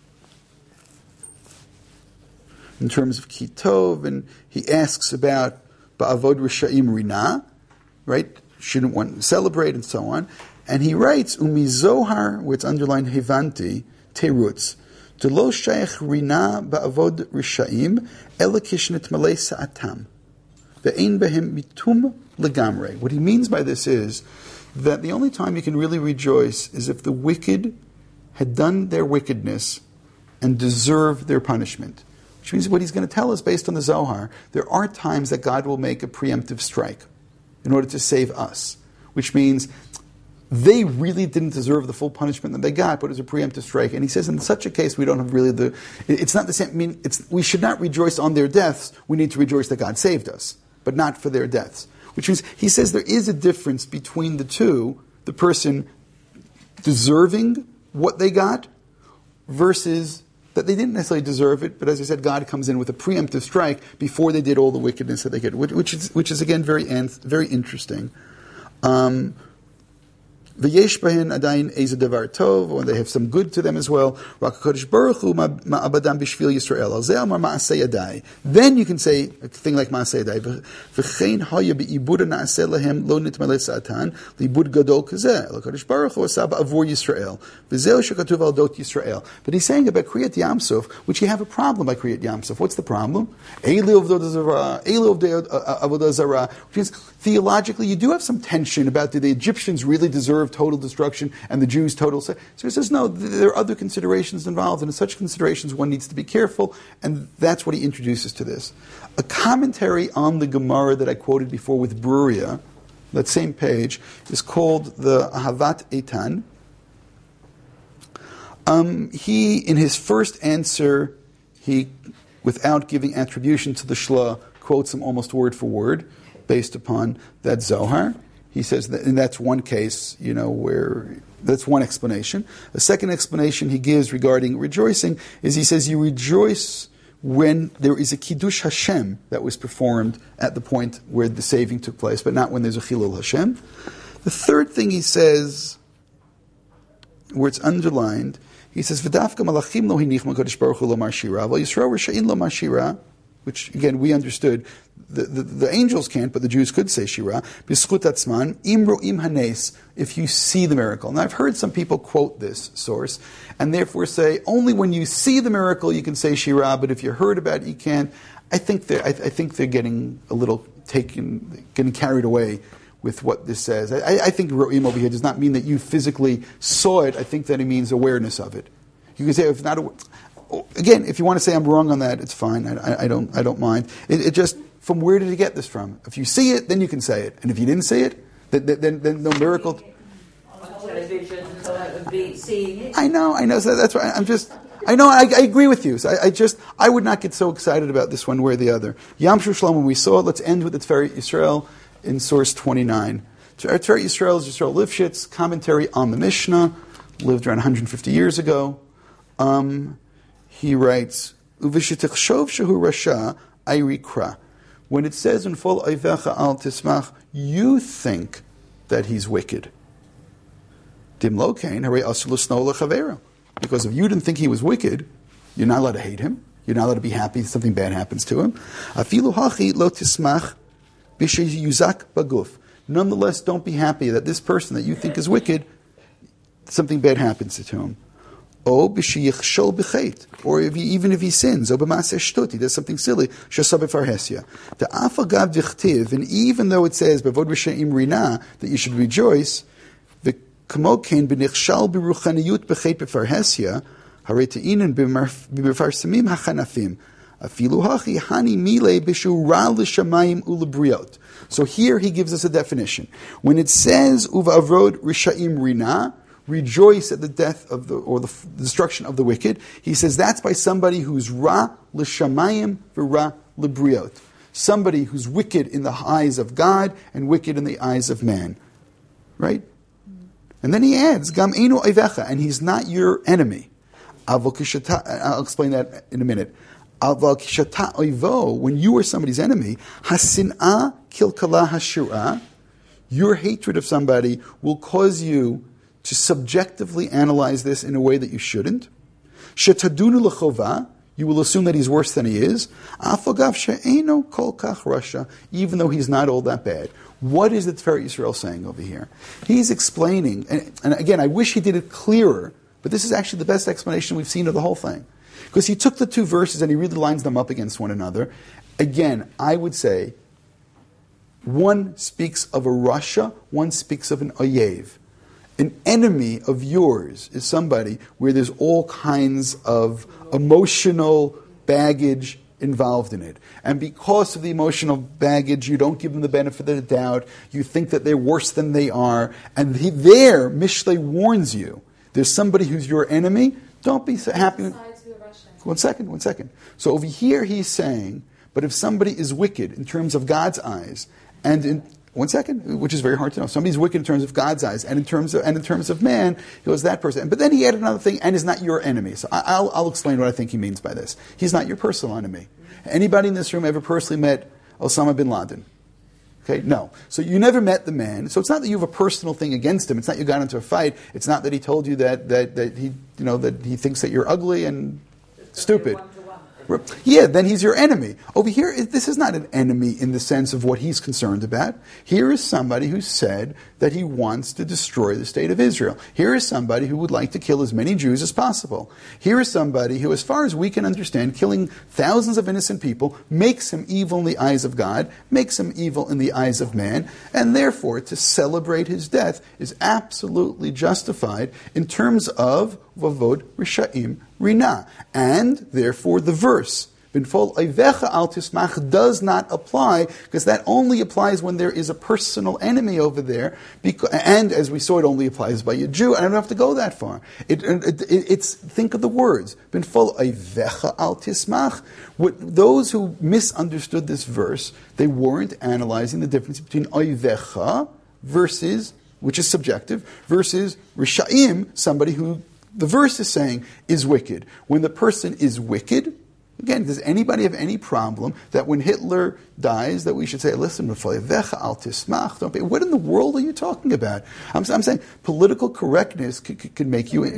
Speaker 1: in terms of Kitov, and he asks about Ba'avod Risha'im Rina, right? Shouldn't one celebrate, and so on. And he writes, Umi Zohar, where it's underlined Hevanti, Terutz, Delo Shaykh Rina Ba'avod Risha'im, Ela Kishnit Malay Sa'atam, Ve'ein Behem Mitum Legamre. What he means by this is that the only time you can really rejoice is if the wicked had done their wickedness and deserved their punishment. Which means what he's going to tell us based on the Zohar, there are times that God will make a preemptive strike in order to save us. Which means they really didn't deserve the full punishment that they got, but it was a preemptive strike. And he says in such a case, we don't have really it's not the same, we should not rejoice on their deaths, we need to rejoice that God saved us, but not for their deaths. Which means, he says there is a difference between the two, the person deserving what they got versus that they didn't necessarily deserve it, but as I said, God comes in with a preemptive strike before they did all the wickedness that they did, which is again very interesting. V'yesh bahen adayin eze devar tov, or they have some good to them as well. Rak HaKadosh Baruch Hu ma'abadam b'shvil Yisrael. Al zeh amar ma'aseh yadai. Then you can say a thing like ma'aseh yadai. V'chein haya be'ibud na'aseh lahem lo nitmaleh sa'atan li'ibud gadol kazeh. Al HaKadosh Baruch Hu asab avur Yisrael. V'zeu shekatuv al dot Yisrael. But he's saying about Kriyat Yamsuf, which you have a problem by Kriyat Yamsuf. What's the problem? Eilu of avodah zarah, which means theologically you do have some tension about did the Egyptians really deserve total destruction and the Jews total. So he says, no, there are other considerations involved, and in such considerations one needs to be careful, and that's what he introduces to this. A commentary on the Gemara that I quoted before with Bruria, that same page, is called the Ahavat Eitan. He, in his first answer, he, without giving attribution to the Shla, quotes him almost word for word, based upon that Zohar. He says that, and that's one case, where that's one explanation. A second explanation he gives regarding rejoicing is he says you rejoice when there is a Kiddush Hashem that was performed at the point where the saving took place, but not when there's a Chilul Hashem. The third thing he says, where it's underlined, he says, V'dafka malachim lo hinichma Kadosh Baruch Hu lo mar shira, v'al Yisrael risha'in lo mar shira, which, again, we understood. The angels can't, but the Jews could say Shira. B'schut atzman, imro im hanes, if you see the miracle. Now, I've heard some people quote this source, and therefore say, only when you see the miracle you can say Shira, but if you heard about it, you can't. I think they're getting a little getting carried away with what this says. I think ro'im over here does not mean that you physically saw it. I think that it means awareness of it. You can say, if not, again, if you want to say I'm wrong on that, it's fine. I don't mind. It just, from where did he get this from? If you see it, then you can say it. And if you didn't see it, then no miracle.
Speaker 2: On television, so that would be seeing it.
Speaker 1: I know. So that's why I agree with you. So I would not get so excited about this one way or the other. Yam Shlomo, we saw it. Let's end with the Tiferet Yisrael in source 29. Tiferet Yisrael is Yisrael Lifshitz, commentary on the Mishnah, lived around 150 years ago. He writes, "Uvishitichshov shehu rasha ayrikra." When it says in full "Oivecha al tismach," you think that he's wicked. Dim lo kain harei asur l'sno lechavero. Because if you didn't think he was wicked, you're not allowed to hate him. You're not allowed to be happy if something bad happens to him. Afilu hachi lo tismach b'sheyuzak baguf. Nonetheless, don't be happy that this person that you think is wicked, something bad happens to him. Or even if he sins, he does something silly. And even though it says that you should rejoice, so here he gives us a definition. When it says uvavrod rishaim rina, rejoice at the death of the destruction of the wicked, he says that's by somebody who's ra l'shamayim v'ra l'briot. Somebody who's wicked in the eyes of God and wicked in the eyes of man. Right? And then he adds, Gam einu oivecha, and he's not your enemy. I'll explain that in a minute. When you are somebody's enemy, hasin'ah kilkala hashura, your hatred of somebody will cause you to subjectively analyze this in a way that you shouldn't. Shetadunu l'chova, you will assume that he's worse than he is. Afogav she'eno kol kach rasha, even though he's not all that bad. What is the Tiferet Yisrael saying over here? He's explaining, and again, I wish he did it clearer, but this is actually the best explanation we've seen of the whole thing. Because he took the two verses and he really lines them up against one another. Again, I would say, one speaks of a rasha, one speaks of an oyev. An enemy of yours is somebody where there's all kinds of emotional baggage involved in it. And because of the emotional baggage, you don't give them the benefit of the doubt. You think that they're worse than they are. And Mishlei warns you. There's somebody who's your enemy. Don't be so happy. One second. So over here he's saying, but if somebody is wicked in terms of God's eyes, and One second, which is very hard to know. Somebody's wicked in terms of God's eyes, and in terms of man, he goes that person. But then he added another thing, and is not your enemy. So I'll explain what I think he means by this. He's not your personal enemy. Anybody in this room ever personally met Osama bin Laden? Okay, no. So you never met the man. So it's not that you have a personal thing against him. It's not you got into a fight. It's not that he told you that he that he thinks that you're ugly and stupid. Yeah, then he's your enemy. Over here, this is not an enemy in the sense of what he's concerned about. Here is somebody who said that he wants to destroy the state of Israel. Here is somebody who would like to kill as many Jews as possible. Here is somebody who, as far as we can understand, killing thousands of innocent people makes him evil in the eyes of God, makes him evil in the eyes of man, and therefore to celebrate his death is absolutely justified in terms of Vavod Rishaim Rina. And therefore the verse Binfol Oivecha al Tismach does not apply, because that only applies when there is a personal enemy over there, and as we saw, it only applies by a Jew, and I don't have to go that far. It's think of the words. Binfol Oivecha al Tismach. Those who misunderstood this verse, they weren't analyzing the difference between Oivecha versus, which is subjective, versus Rishaim, somebody who the verse is saying is wicked. When the person is wicked, again, does anybody have any problem that when Hitler dies that we should say, listen, what in the world are you talking about? I'm saying political correctness could make you...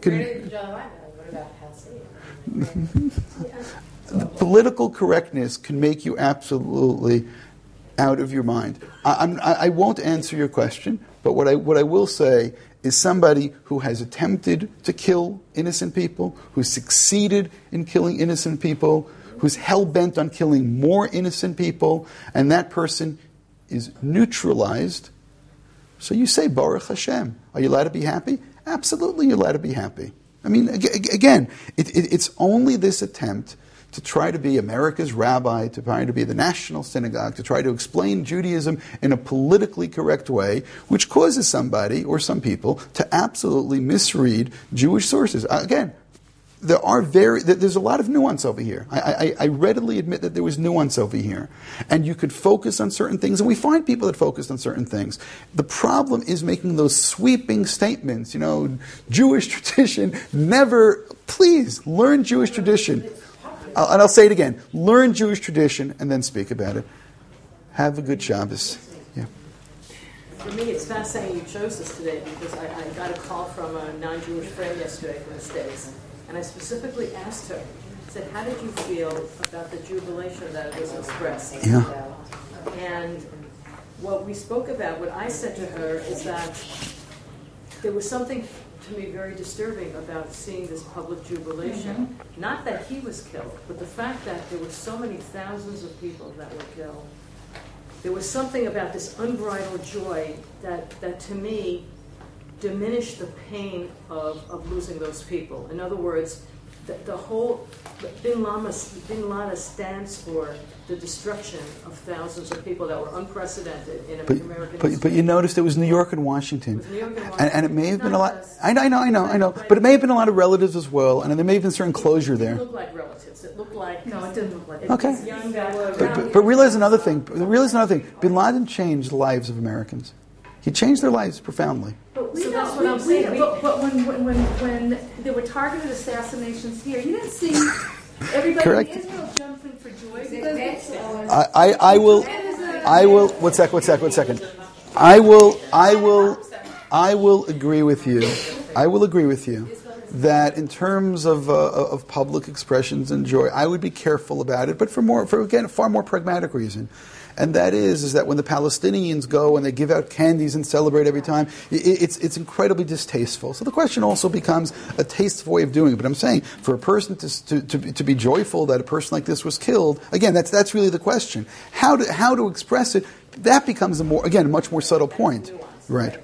Speaker 1: Political correctness can make you absolutely out of your mind. I won't answer your question, but what I will say is somebody who has attempted to kill innocent people, who's succeeded in killing innocent people, who's hell-bent on killing more innocent people, and that person is neutralized. So you say, Baruch Hashem. Are you allowed to be happy? Absolutely, you're allowed to be happy. I mean, again, it's only this attempt to try to be America's rabbi, to try to be the national synagogue, to try to explain Judaism in a politically correct way, which causes somebody or some people to absolutely misread Jewish sources. Again, there's a lot of nuance over here. I readily admit that there was nuance over here. And you could focus on certain things, and we find people that focus on certain things. The problem is making those sweeping statements, Jewish tradition, please, learn Jewish tradition. And I'll say it again. Learn Jewish tradition and then speak about it. Have a good Shabbos. Yeah.
Speaker 2: For me, it's fascinating you chose this today, because I got a call from a non-Jewish friend yesterday from the States, and I specifically asked her, I said, how did you feel about the jubilation that was expressed?
Speaker 1: Yeah.
Speaker 2: And what we spoke about, what I said to her is that there was something to me very disturbing about seeing this public jubilation. Mm-hmm. Not that he was killed, but the fact that there were so many thousands of people that were killed. There was something about this unbridled joy that to me diminished the pain of losing those people. In other words, the whole Bin Laden stands for the destruction of thousands of people that were unprecedented in American history.
Speaker 1: But you noticed it was New York and Washington.
Speaker 2: It was New York and Washington.
Speaker 1: And it may have been a lot... I know. But it may have been a lot of relatives as well, and there may have been certain closure there.
Speaker 2: It looked like relatives. It looked like...
Speaker 4: No, it didn't look like
Speaker 1: Okay.
Speaker 2: These young guys.
Speaker 1: But realize another thing. Bin Laden changed the lives of Americans. He changed their lives profoundly.
Speaker 4: But
Speaker 2: So that's what I'm saying.
Speaker 4: But when there were targeted assassinations here, you didn't see everybody
Speaker 1: Correct.
Speaker 4: in Israel jumping for joy. Because
Speaker 1: I will. One second. I will agree with you. I will agree with you that in terms of public expressions and joy, I would be careful about it, but for again, a far more pragmatic reason. And that is that when the Palestinians go and they give out candies and celebrate every time, it's incredibly distasteful. So the question also becomes a tasteful way of doing it. But I'm saying, for a person to be joyful that a person like this was killed, again, that's really the question. How to express it, that becomes a much more subtle point. Right.